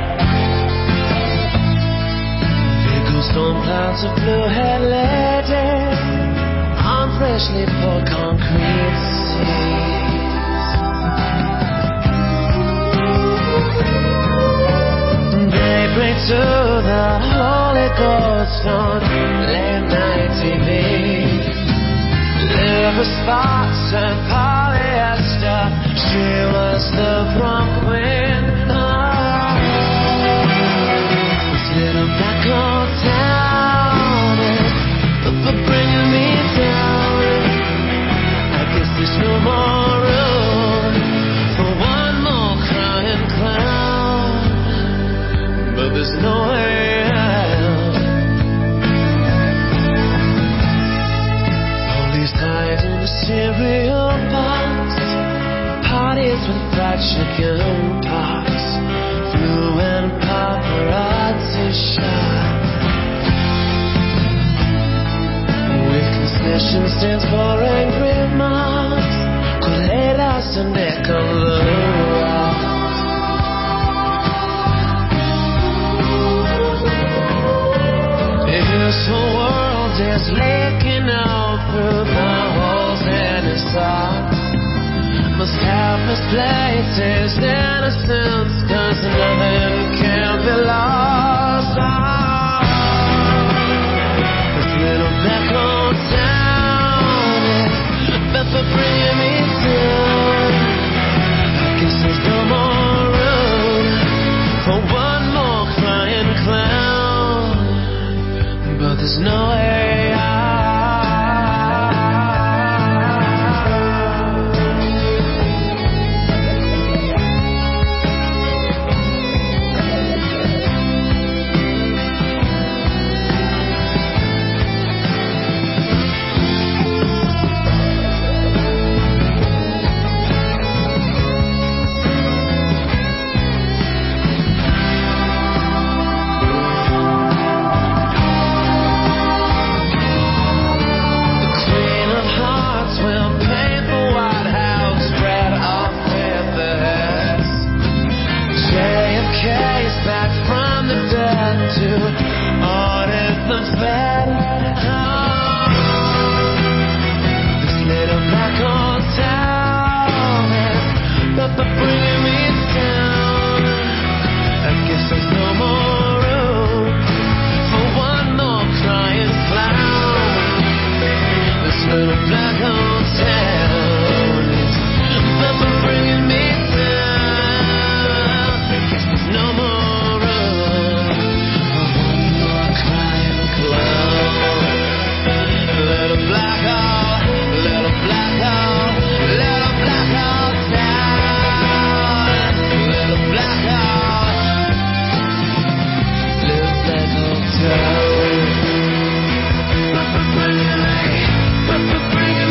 [SPEAKER 6] Vehicles storm clouds of blue-haired ladies on freshly poured concrete seas. They pray to the Holy Ghost on late night TV. Liver spots and polyester. She was the prom queen. This little black old town is bringing me down. I guess there's no more room for one more crying clown, but there's no way out. Police hide in the cereal box, parties with fried chicken pox, flu and paparazzi shots, with concession stands for angry moms, coleras and ecoloras. This whole world is leaking out through the holes in his socks. Must have misplaced his innocence, 'cause nothing can be lost. This little black old town is meant for bringing me down. I guess there's no more room for one more crying clown, but there's no way out. Bring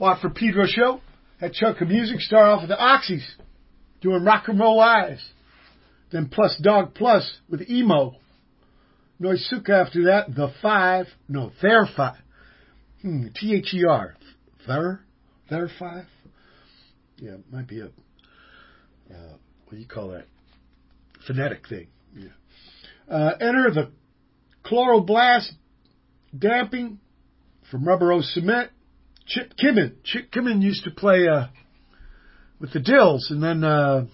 [SPEAKER 1] Watford Pedro Show. That chunk of music started off with the Oxys doing Rock and Roll Eyes. Then Plus Dog Plus with Emo. Noisuka after that, Their Five. T-H-E-R. Their Five? Yeah, it might be a, what do you call that? Phonetic thing. Yeah. Enter the Chloroblast Damping from Rubber Rose Cement. Chip Kimmin. Chip Kimmin used to play with the Dills, and then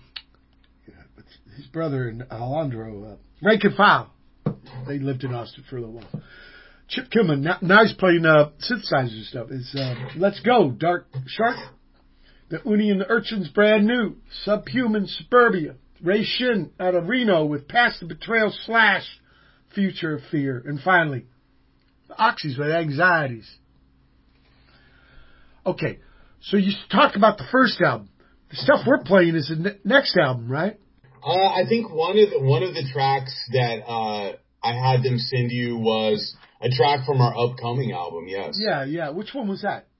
[SPEAKER 1] his brother and Alejandro, Rank and File. They lived in Austin for a little while. Chip Kimmin, now he's playing synthesizer stuff. It's Let's Go, Dark Shark. The Uni and the Urchins, brand new. Subhuman Suburbia. Ray Shin out of Reno with Past the Betrayal / Future of Fear. And finally, the Oxys with Anxieties. Okay, so you talked about the first album. The stuff we're playing is the next album, right?
[SPEAKER 4] I think one of the tracks that I had them send you was a track from our upcoming album. Yes.
[SPEAKER 1] Yeah. Which one was that?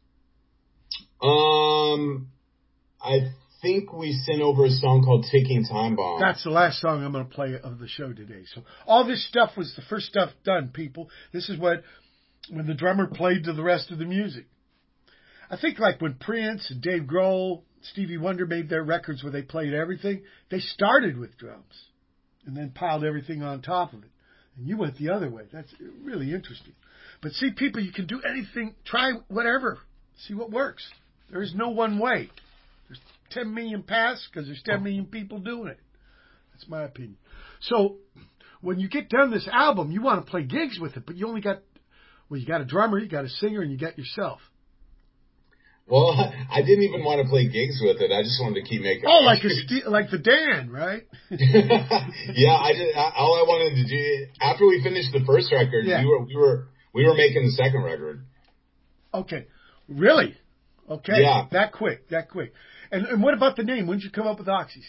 [SPEAKER 4] I think we sent over a song called Ticking Time Bomb.
[SPEAKER 1] That's the last song I'm going to play of the show today. So all this stuff was the first stuff done, people. This is when the drummer played to the rest of the music. I think like when Prince and Dave Grohl, Stevie Wonder made their records where they played everything, they started with drums and then piled everything on top of it. And you went the other way. That's really interesting. But see, people, you can do anything, try whatever, see what works. There is no one way. There's 10 million paths because there's 10 million people doing it. That's my opinion. So when you get done this album, you want to play gigs with it, but you only got, you got a drummer, you got a singer, and you got yourself.
[SPEAKER 4] Well, I didn't even want to play gigs with it. I just wanted to keep making.
[SPEAKER 1] Oh, like the Dan, right?
[SPEAKER 4] Yeah, I did. All I wanted to do after we finished the first record, we were making the second record.
[SPEAKER 1] Okay, really? Okay,
[SPEAKER 4] yeah,
[SPEAKER 1] that quick. And what about the name? When did you come up with Oxys?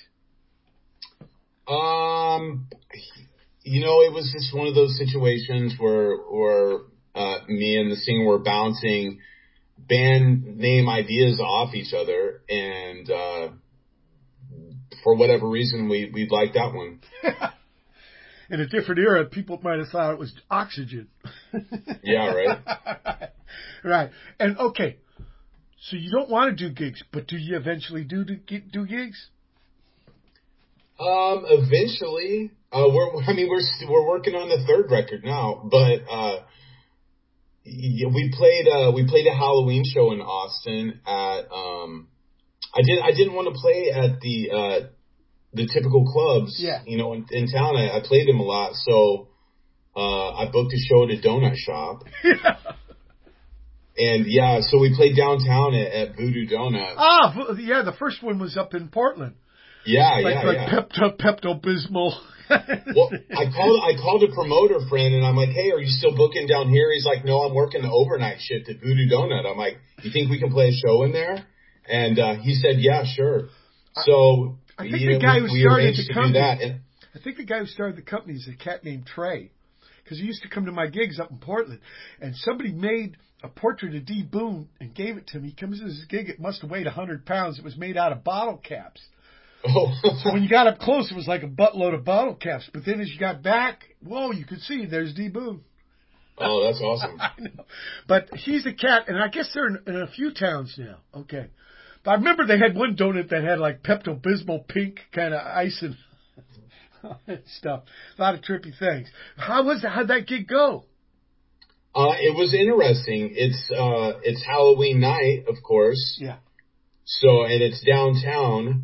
[SPEAKER 4] It was just one of those situations where me and the singer were bouncing band name ideas off each other, and for whatever reason we liked that one.
[SPEAKER 1] In a different era, people might have thought it was Oxygen.
[SPEAKER 4] Yeah, right.
[SPEAKER 1] Right. And okay, so you don't want to do gigs, but do you eventually do gigs?
[SPEAKER 4] Eventually, we're working on the third record now, but we played a Halloween show in Austin at I didn't want to play at the typical clubs,
[SPEAKER 1] yeah.
[SPEAKER 4] In town. I played them a lot, so I booked a show at a donut shop.
[SPEAKER 1] Yeah.
[SPEAKER 4] And so we played downtown at Voodoo Donuts.
[SPEAKER 1] Yeah, the first one was up in Portland.
[SPEAKER 4] Yeah.
[SPEAKER 1] Pepto-Bismol.
[SPEAKER 4] Well, I called a promoter friend and I'm like, hey, are you still booking down here? He's like, no, I'm working the overnight shift at Voodoo Donut. I'm like, you think we can play a show in there? And he said, yeah, sure. So
[SPEAKER 1] I think the guy who started the company.
[SPEAKER 4] I
[SPEAKER 1] think the guy who started the company is a cat named Trey, because he used to come to my gigs up in Portland, and somebody made a portrait of D. Boone and gave it to him. He comes to his gig. It must have weighed 100 pounds. It was made out of bottle caps.
[SPEAKER 4] Oh.
[SPEAKER 1] So when you got up close, it was like a buttload of bottle caps. But then as you got back, whoa, you could see there's D. Boone.
[SPEAKER 4] Oh, that's awesome.
[SPEAKER 1] I know. But he's a cat, and I guess they're in a few towns now. Okay. But I remember they had one donut that had like Pepto-Bismol pink kind of ice and stuff. A lot of trippy things. How'd that gig go?
[SPEAKER 4] It was interesting. It's Halloween night, of course.
[SPEAKER 1] Yeah.
[SPEAKER 4] So, and it's downtown.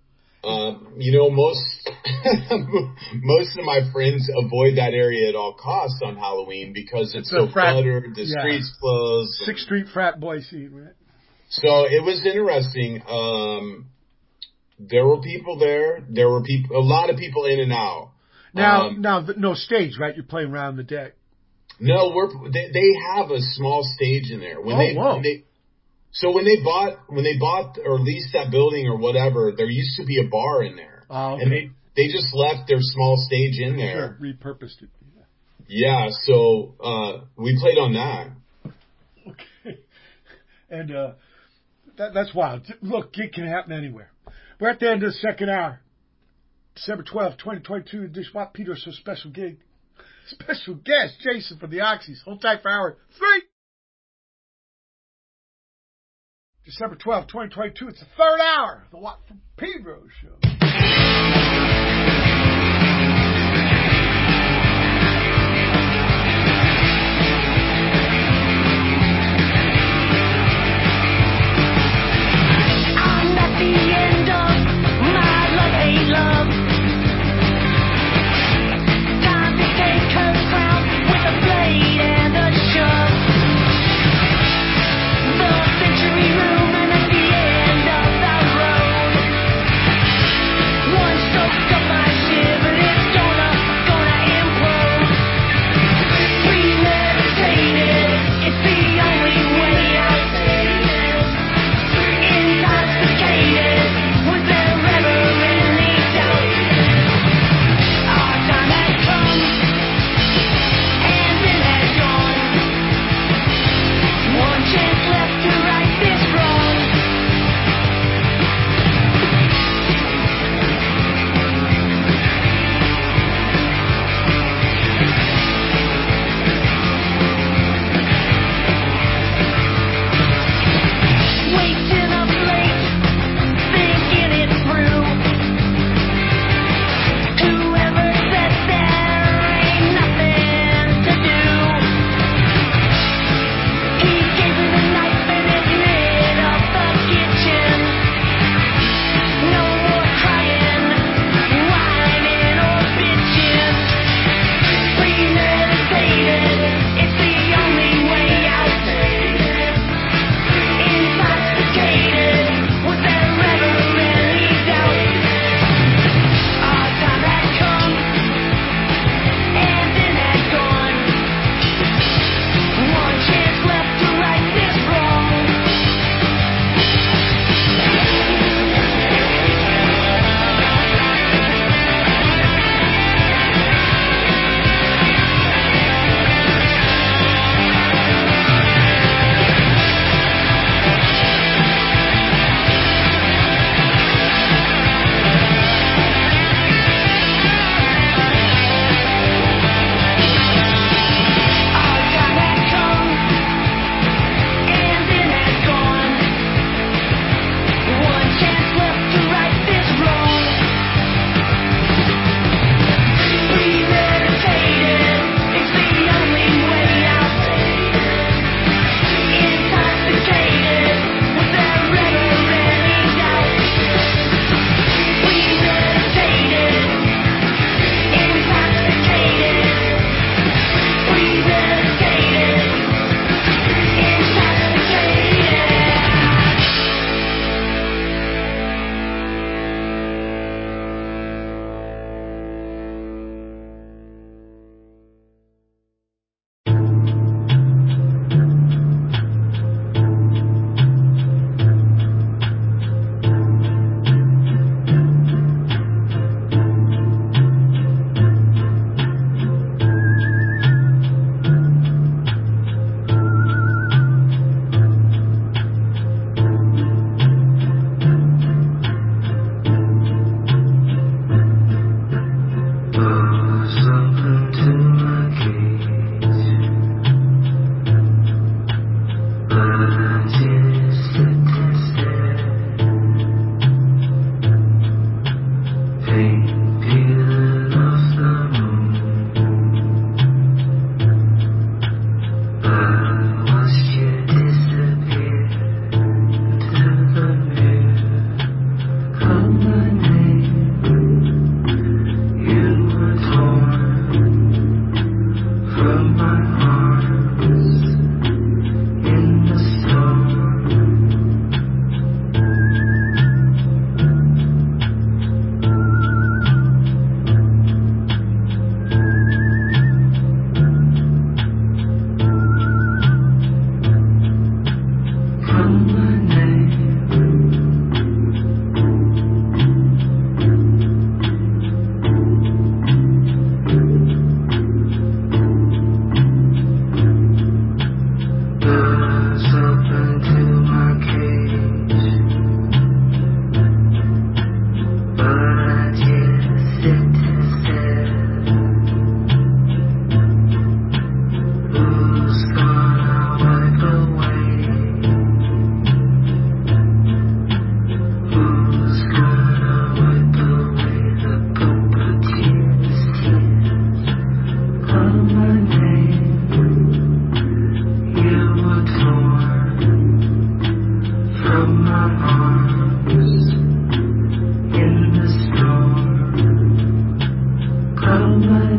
[SPEAKER 4] Most of my friends avoid that area at all costs on Halloween because it's so cluttered, the streets closed.
[SPEAKER 1] 6th Street frat boy scene, right?
[SPEAKER 4] So it was interesting. There were people there. There were a lot of people in and out.
[SPEAKER 1] Now, no stage, right? You're playing around the deck.
[SPEAKER 4] No, they have a small stage in there. So when they bought or leased that building or whatever, there used to be a bar in there.
[SPEAKER 1] Oh, okay.
[SPEAKER 4] And they just left their small stage in there.
[SPEAKER 1] Sure, repurposed it.
[SPEAKER 4] Yeah, so we played on that.
[SPEAKER 1] Okay. And That's wild. Look, it can happen anywhere. We're at the end of the second hour. December 12th, 2022, Dishwap Peter's special gig. Special guest, Jason from the Oxys. Hold tight for hour 3. December 12th, 2022, it's the third hour of the Watt from Pedro show.
[SPEAKER 6] I'm at the end of my love-hate love. Time to take her crown with a blade and a shove. The Century Room and at the end of the road.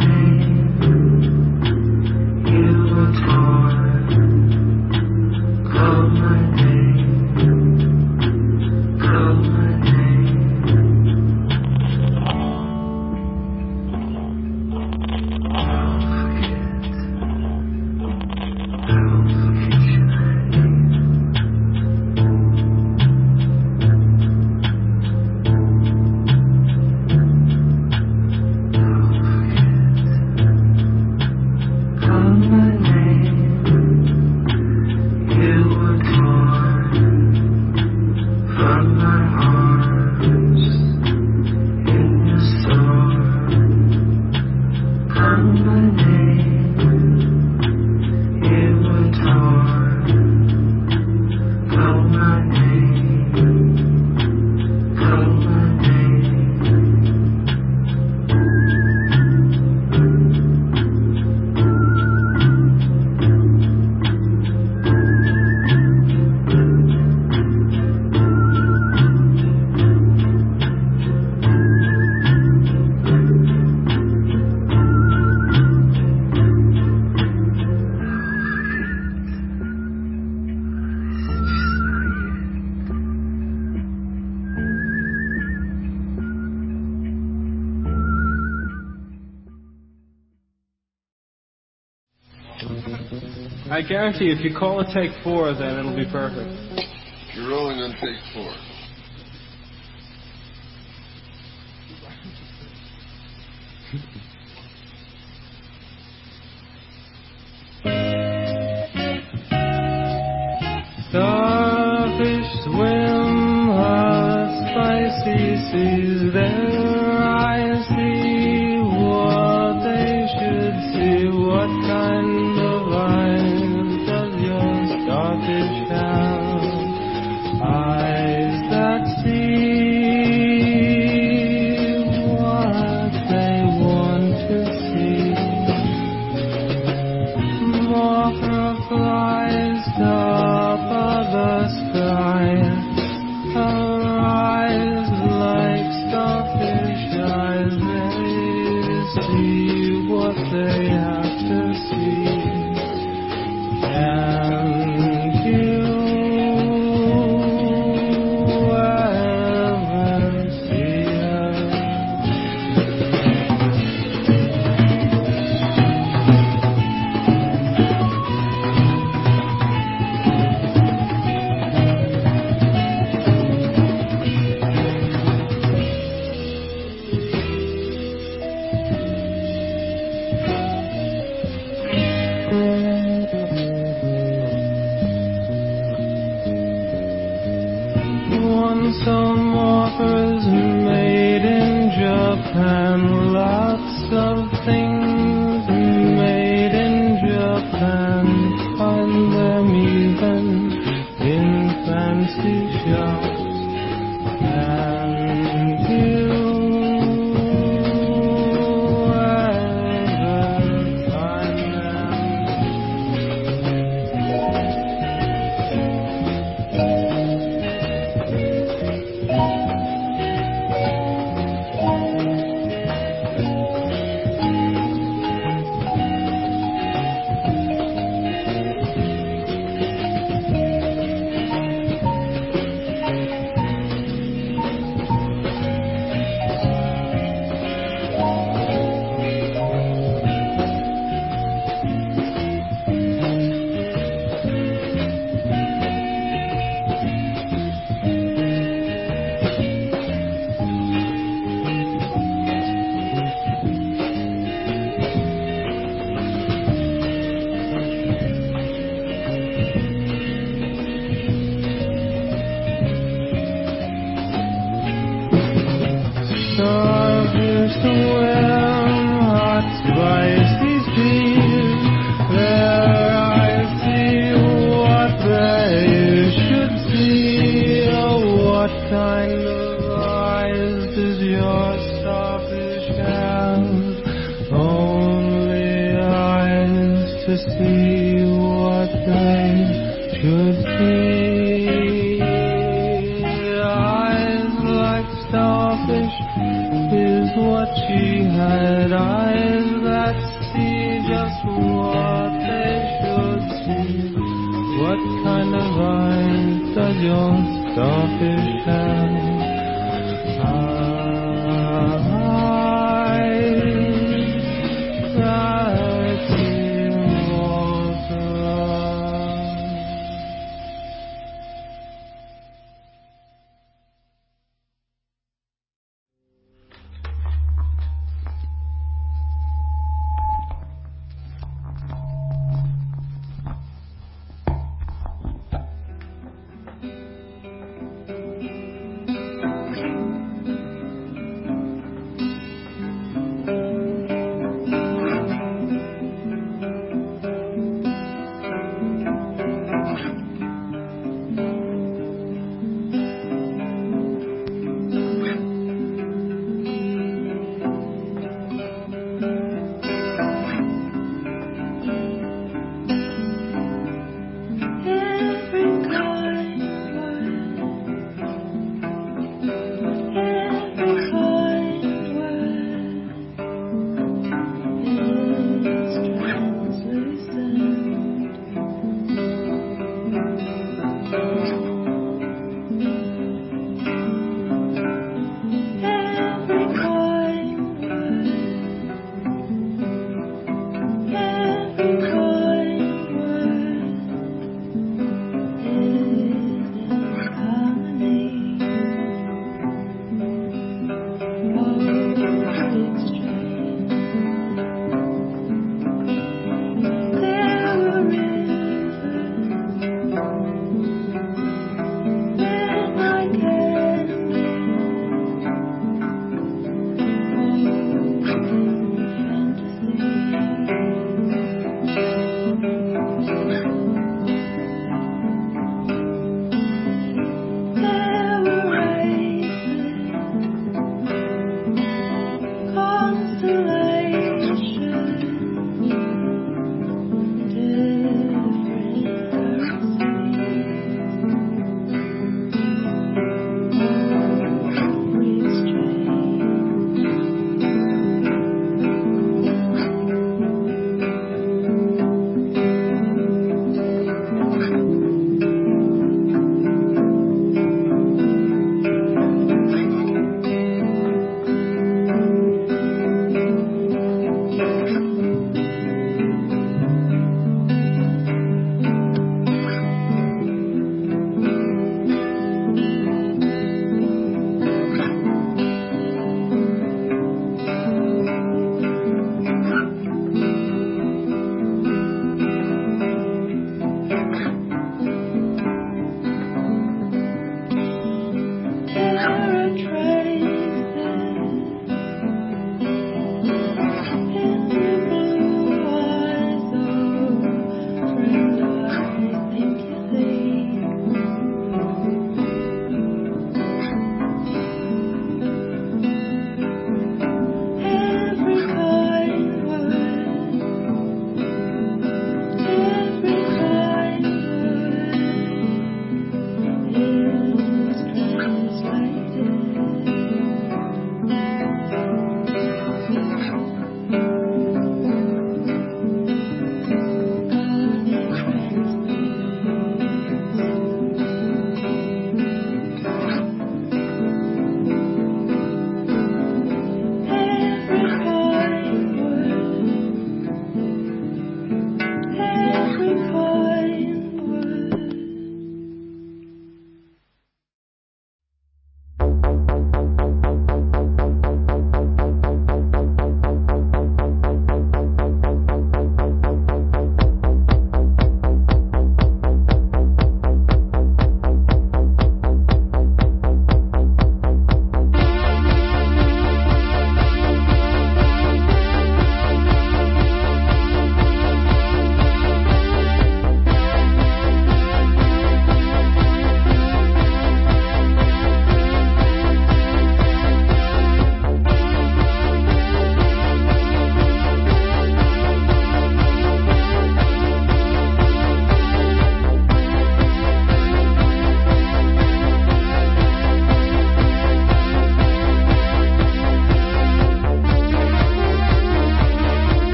[SPEAKER 7] I guarantee if you call a take 4, then it'll be perfect.
[SPEAKER 8] You're rolling on take 4.
[SPEAKER 7] Starfish swim hot, spicy seas. There I see what they should see. What kind of eyes does your starfish have? Eyes that see what they want to see. Mothra flies top of the sky. Her eyes like starfish eyes. They see what they have to see. Can't you ever see her? Once a morpher's made in Japan. Lots of things made in Japan. Find them even in fancy shops. And you ever find them? Starfish swim hot, spicy seas. There I see what they should see. Oh, what kind of eyes does your starfish have? Only eyes to see what they should see. Eyes like starfish is what she had. Eyes that your starfish hand.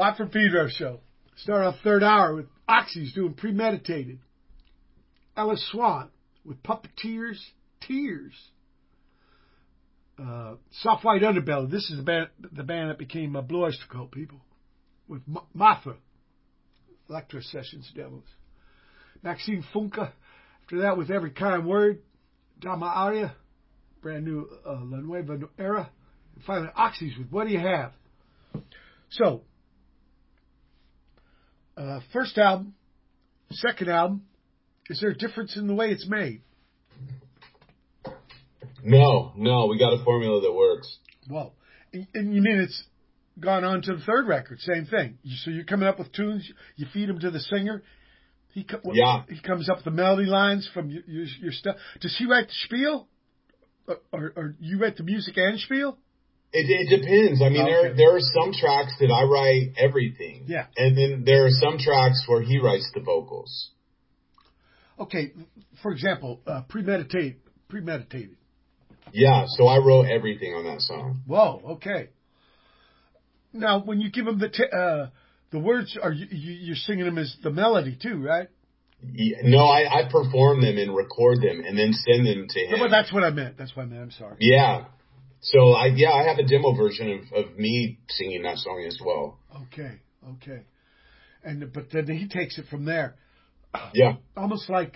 [SPEAKER 1] Watt from Pedro show. Start off third hour with Oxys doing Premeditated. Ellis Swan with Puppeteers, Tears. Soft White Underbelly. This is the band that became Blue Oyster Cult, people. With Martha. Electro Sessions demos. Maxine Funke. After that with Every Kind Word. Dama Aria. Brand new La Nueva Era. And finally Oxys with What Do You Have? So, first album, second album, is there a difference in the way it's made?
[SPEAKER 4] No, we got a formula that works.
[SPEAKER 1] Well, and you mean it's gone on to the third record, same thing. So you're coming up with tunes, you feed them to the singer, he comes up with the melody lines from your stuff. Does he write the spiel? Or you write the music and spiel?
[SPEAKER 4] It depends. I mean, there are some tracks that I write everything.
[SPEAKER 1] Yeah.
[SPEAKER 4] And then there are some tracks where he writes the vocals.
[SPEAKER 1] Okay, for example, Premeditated.
[SPEAKER 4] Yeah, so I wrote everything on that song.
[SPEAKER 1] Whoa, okay. Now, when you give them the words, are you're singing them as the melody too, right?
[SPEAKER 4] Yeah, no, I perform them and record them and then send them to him.
[SPEAKER 1] No, but that's what I meant. I'm sorry.
[SPEAKER 4] Yeah. So I have a demo version of me singing that song as well.
[SPEAKER 1] Okay. But then he takes it from there.
[SPEAKER 4] Yeah.
[SPEAKER 1] Almost like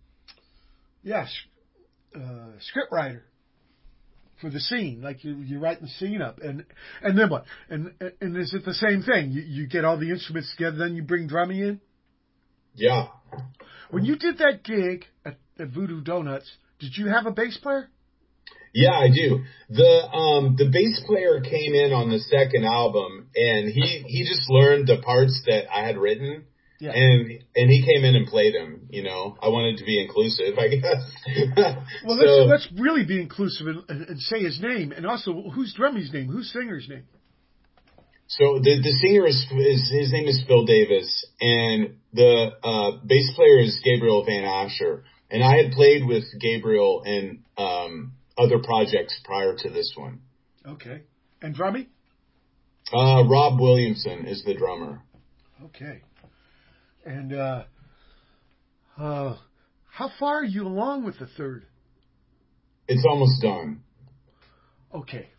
[SPEAKER 1] script writer for the scene. Like you're writing the scene up, and then what? And is it the same thing? You get all the instruments together, then you bring drumming in.
[SPEAKER 4] Yeah.
[SPEAKER 1] When you did that gig at Voodoo Donuts, did you have a bass player?
[SPEAKER 4] Yeah, I do. The bass player came in on the second album, and he just learned the parts that I had written. Yeah. And he came in and played them, you know. I wanted to be inclusive, I guess.
[SPEAKER 1] Well, let's really be inclusive and say his name. And also, who's drumming's name? Who's singer's name?
[SPEAKER 4] So the singer his name is Phil Davis, and the bass player is Gabriel Van Asher. And I had played with Gabriel in other projects prior to this one.
[SPEAKER 1] Okay. And drumming?
[SPEAKER 4] Rob Williamson is the drummer.
[SPEAKER 1] Okay. And how far are you along with the third?
[SPEAKER 4] It's almost done.
[SPEAKER 1] Okay.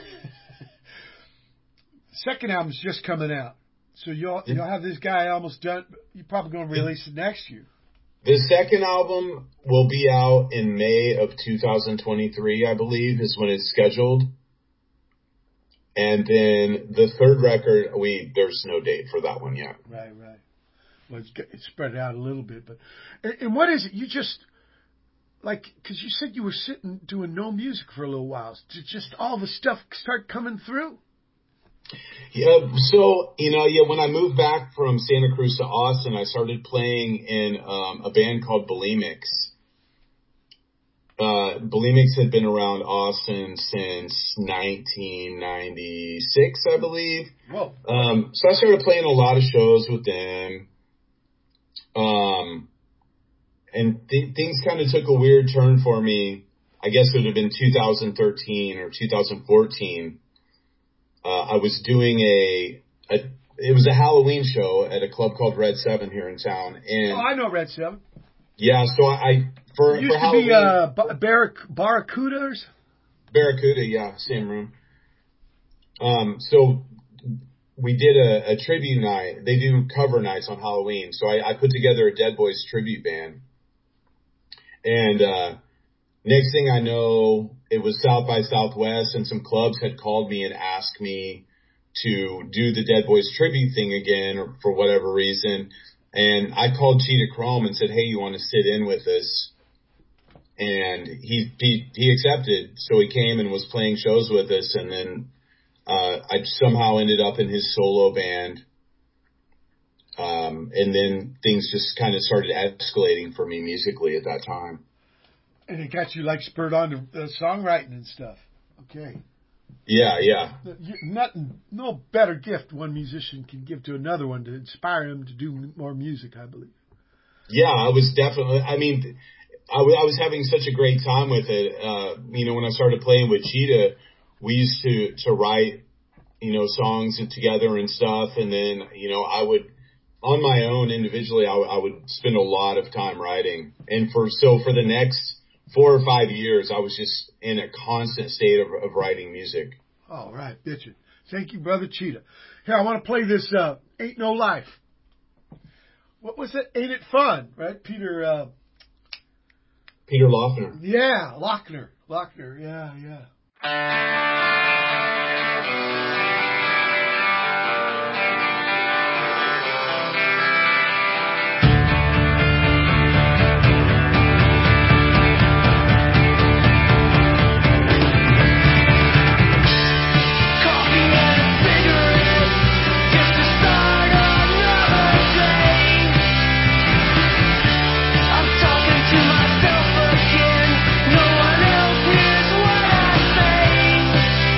[SPEAKER 1] Second album's just coming out. So you'll have this guy almost done. You're probably going to release it next year.
[SPEAKER 4] The second album will be out in May of 2023, I believe, is when it's scheduled. And then the third record, there's no date for that one yet.
[SPEAKER 1] Right. Well, it's spread out a little bit, but and what is it? You just because you said you were sitting doing no music for a little while. Did just all the stuff start coming through?
[SPEAKER 4] Yeah. So when I moved back from Santa Cruz to Austin, I started playing in a band called Bulimics. Bulimics had been around Austin since 1996, I believe.
[SPEAKER 1] Whoa.
[SPEAKER 4] So I started playing a lot of shows with them. And things kind of took a weird turn for me. I guess it would have been 2013 or 2014. I was doing it was a Halloween show at a club called Red 7 here in town. And
[SPEAKER 1] I know Red 7.
[SPEAKER 4] Yeah, so for Halloween.
[SPEAKER 1] It used to be Barracudas?
[SPEAKER 4] Barracuda, yeah, same room. So we did a tribute night. They do cover nights on Halloween. So I put together a Dead Boys tribute band. And next thing I know, it was South by Southwest, and some clubs had called me and asked me to do the Dead Boys tribute thing again, or for whatever reason. And I called Cheetah Chrome and said, hey, you want to sit in with us? And he accepted. So he came and was playing shows with us. And then I somehow ended up in his solo band. And then things just kind of started escalating for me musically at that time.
[SPEAKER 1] And it got you spurred on to songwriting and stuff. Okay.
[SPEAKER 4] Yeah.
[SPEAKER 1] No better gift one musician can give to another one to inspire him to do more music, I believe.
[SPEAKER 4] Yeah, I was definitely, I was having such a great time with it. When I started playing with Cheetah, we used to write songs together and stuff. And then, I would, on my own individually, I would spend a lot of time writing. And for the next 4 or 5 years, I was just in a constant state of writing music.
[SPEAKER 1] All right, bitchin'. Thank you, Brother Cheetah. Here, I want to play this Ain't No Life. What was it? Ain't It Fun, right? Peter
[SPEAKER 4] Lochner.
[SPEAKER 1] Yeah, Lochner, yeah.
[SPEAKER 6] No one else hears what I say.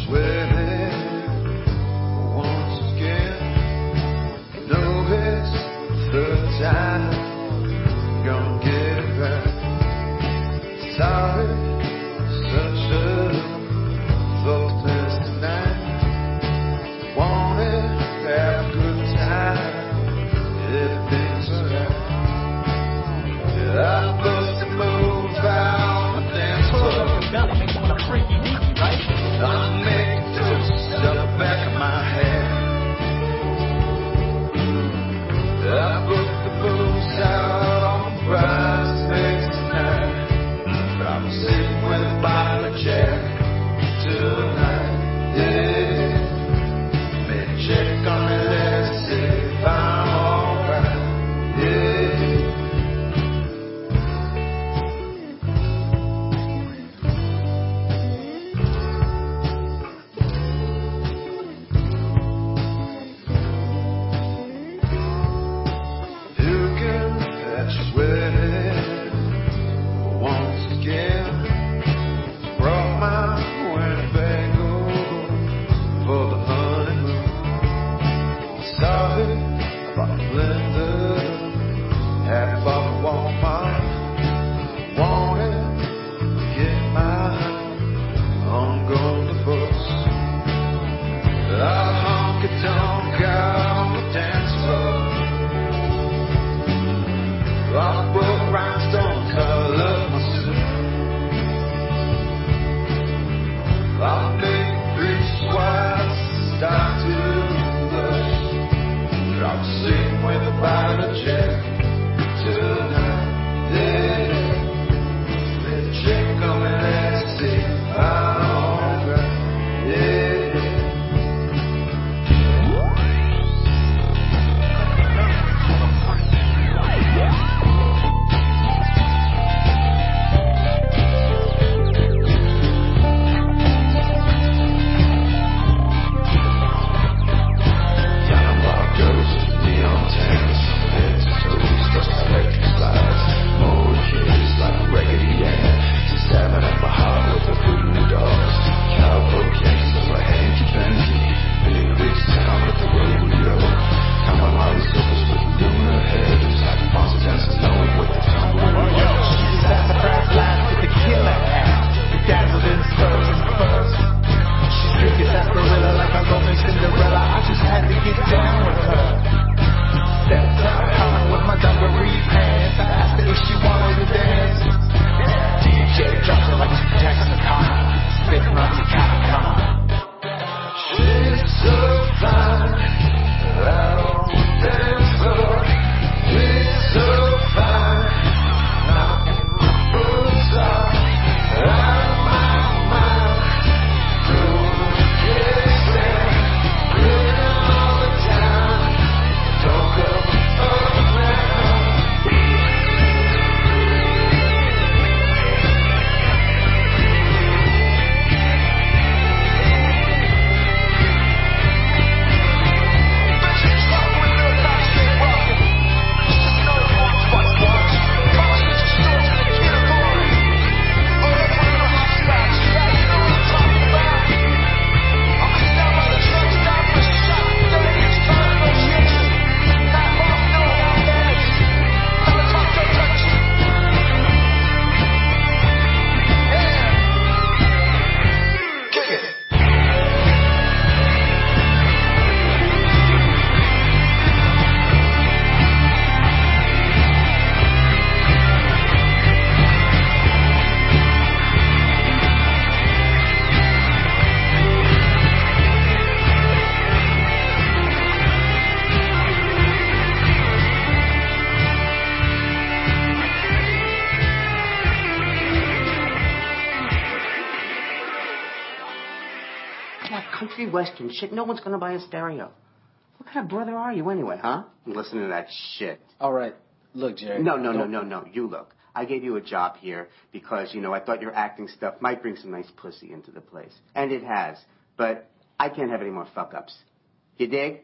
[SPEAKER 9] country western shit. No one's gonna buy a stereo. What kind of brother are you anyway, huh? Listen to that shit.
[SPEAKER 10] All right. Look, Jerry.
[SPEAKER 9] No. You look. I gave you a job here because, I thought your acting stuff might bring some nice pussy into the place. And it has. But I can't have any more fuck-ups. You dig?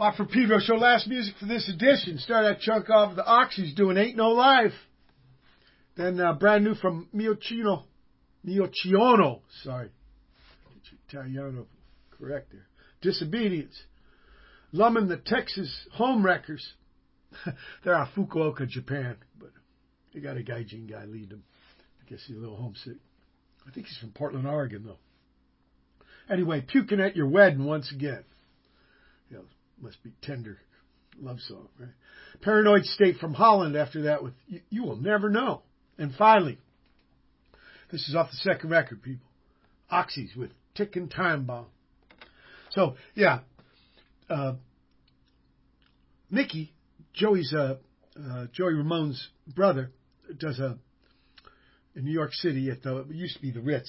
[SPEAKER 1] Off for Pedro Show, last music for this edition. Start that chunk off with the Oxys doing Ain't No Life. Then brand new from Mio Chiono. Sorry. Italiano correct there. Disobedience. Lumming the Texas Home Wreckers. They're out of Fukuoka, Japan. But they got a Gaijin guy leading them. I guess he's a little homesick. I think he's from Portland, Oregon, though. Anyway, Puking at Your Wedding once again. You know, must be tender love song, right? Paranoid State from Holland after that with You Will Never Know. And finally, this is off the second record, people. Oxys with Ticking Time Bomb. So, yeah, Nicky, Joey Ramone's brother, does in New York City at it used to be the Ritz.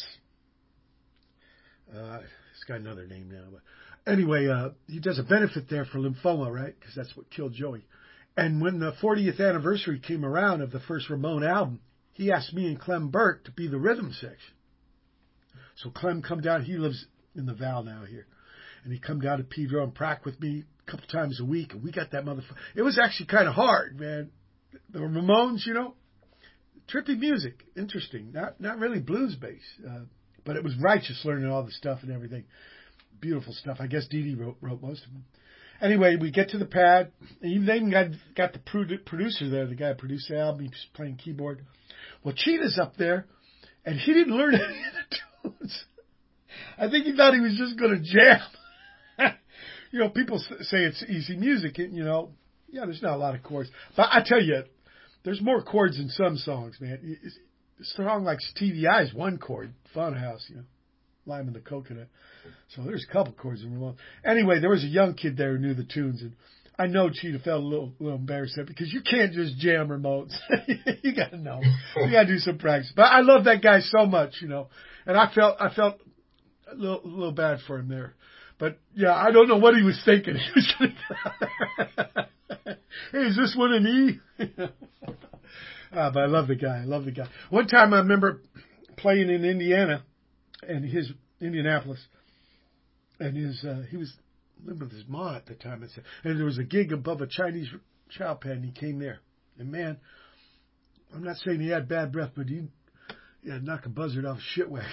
[SPEAKER 1] It's got another name now, but anyway, he does a benefit there for lymphoma, right? Because that's what killed Joey. And when the 40th anniversary came around of the first Ramone album, he asked me and Clem Burke to be the rhythm section. So Clem come down. He lives in the Val now here. And he come down to Pedro and prac with me a couple times a week. And we got that motherfucker. It was actually kind of hard, man. The Ramones, you know, trippy music. Interesting. Not really blues-based. But it was righteous learning all the stuff and everything. Beautiful stuff. I guess Dee Dee wrote most of them. Anyway, we get to the pad. And they even got the producer there, the guy who produced the album. He was playing keyboard. Well, Cheetah's up there, and he didn't learn any of the tunes. I think he thought he was just going to jam. You know, people say it's easy music, and, you know, yeah, there's not a lot of chords. But I tell you, there's more chords in some songs, man. A song like TVI is one chord, Funhouse, you know, Lime and the Coconut. So there's a couple chords in Ramon. Anyway, there was a young kid there who knew the tunes, and I know Cheetah felt a little embarrassed there because you can't just jam remotes. You got to know. You got to do some practice. But I love that guy so much, you know, and I felt a little bad for him there. But yeah, I don't know what he was thinking. He was going to hey, is this one an E? But I love the guy. One time I remember playing in Indiana and Indianapolis, and he was living with his mom at the time. And there was a gig above a Chinese chow pad, and he came there. And man, I'm not saying he had bad breath, but he had knock a buzzard off a shit wagon.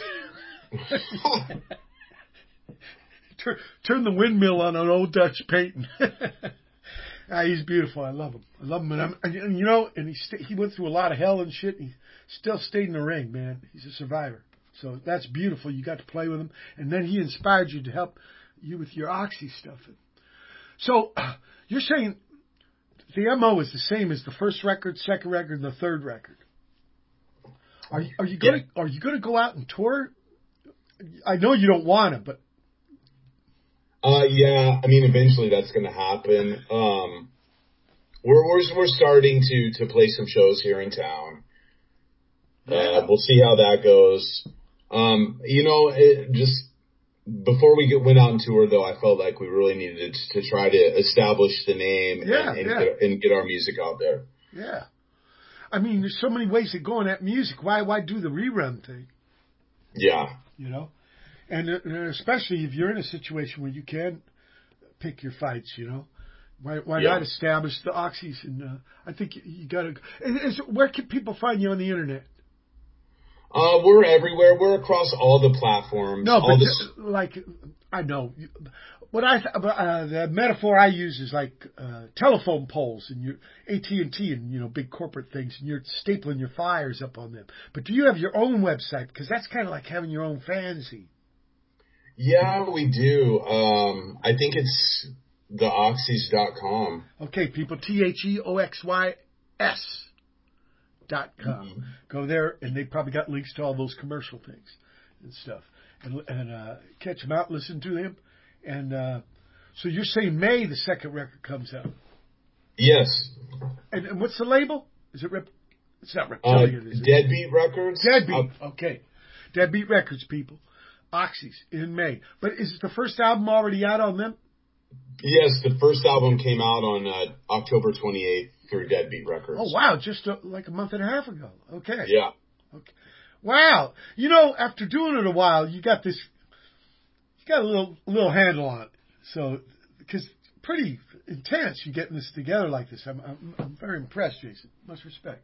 [SPEAKER 1] Turn the windmill on an old Dutch painting. He's beautiful. I love him. And you know, and he went through a lot of hell and shit. And he still stayed in the ring, man. He's a survivor. So that's beautiful. You got to play with him, and then he inspired you to help you with your Oxy stuff. So you're saying the MO is the same as the first record, second record, and the third record. Are you going to go out and tour? I know you don't want to, but
[SPEAKER 4] yeah, I mean, eventually that's going to happen. We're starting to play some shows here in town.
[SPEAKER 1] Yeah.
[SPEAKER 4] We'll see how that goes. You know, just before we went out on tour, though, I felt like we really needed to try to establish the name and get our music out there.
[SPEAKER 1] Yeah. I mean, there's so many ways of going at music. Why do the rerun thing?
[SPEAKER 4] Yeah.
[SPEAKER 1] You know? And especially if you're in a situation where you can pick your fights, you know? Why not establish the Oxys? And I think you got to... Where can people find you on the internet?
[SPEAKER 4] We're everywhere. We're across all the platforms.
[SPEAKER 1] No, but like, I know. The metaphor I use is like telephone poles and your AT&T and, you know, big corporate things, and you're stapling your flyers up on them. But do you have your own website? Because that's kind of like having your own fanzine.
[SPEAKER 4] Yeah, we do. I think it's theoxys.com.
[SPEAKER 1] Okay, people, THEOXYS.com. Mm-hmm. Go there, and they probably got links to all those commercial things and stuff. And catch them out, listen to them. And so you're saying May the second record comes out?
[SPEAKER 4] Yes.
[SPEAKER 1] And what's the label? Is it it's not Reptilian, is it?
[SPEAKER 4] Deadbeat Records.
[SPEAKER 1] Deadbeat, okay. Deadbeat Records, people. Oxys in May. But is the first album already out on them?
[SPEAKER 4] Yes, the first album came out on October 28th through Deadbeat Records.
[SPEAKER 1] Oh, wow, just like a month and a half ago. Okay.
[SPEAKER 4] Yeah.
[SPEAKER 1] Okay. Wow. You know, after doing it a while, you got a little handle on it. So, because intense, you getting this together like this. I'm very impressed, Jason. Much respect.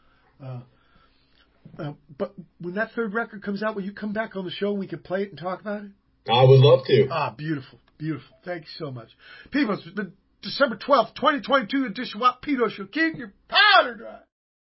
[SPEAKER 1] But when that third record comes out, will you come back on the show and we can play it and talk about it?
[SPEAKER 4] I would love to.
[SPEAKER 1] Beautiful, beautiful. Thank you so much. People, it's been December 12th, 2022 edition of Wapedo Show. Keep your powder dry.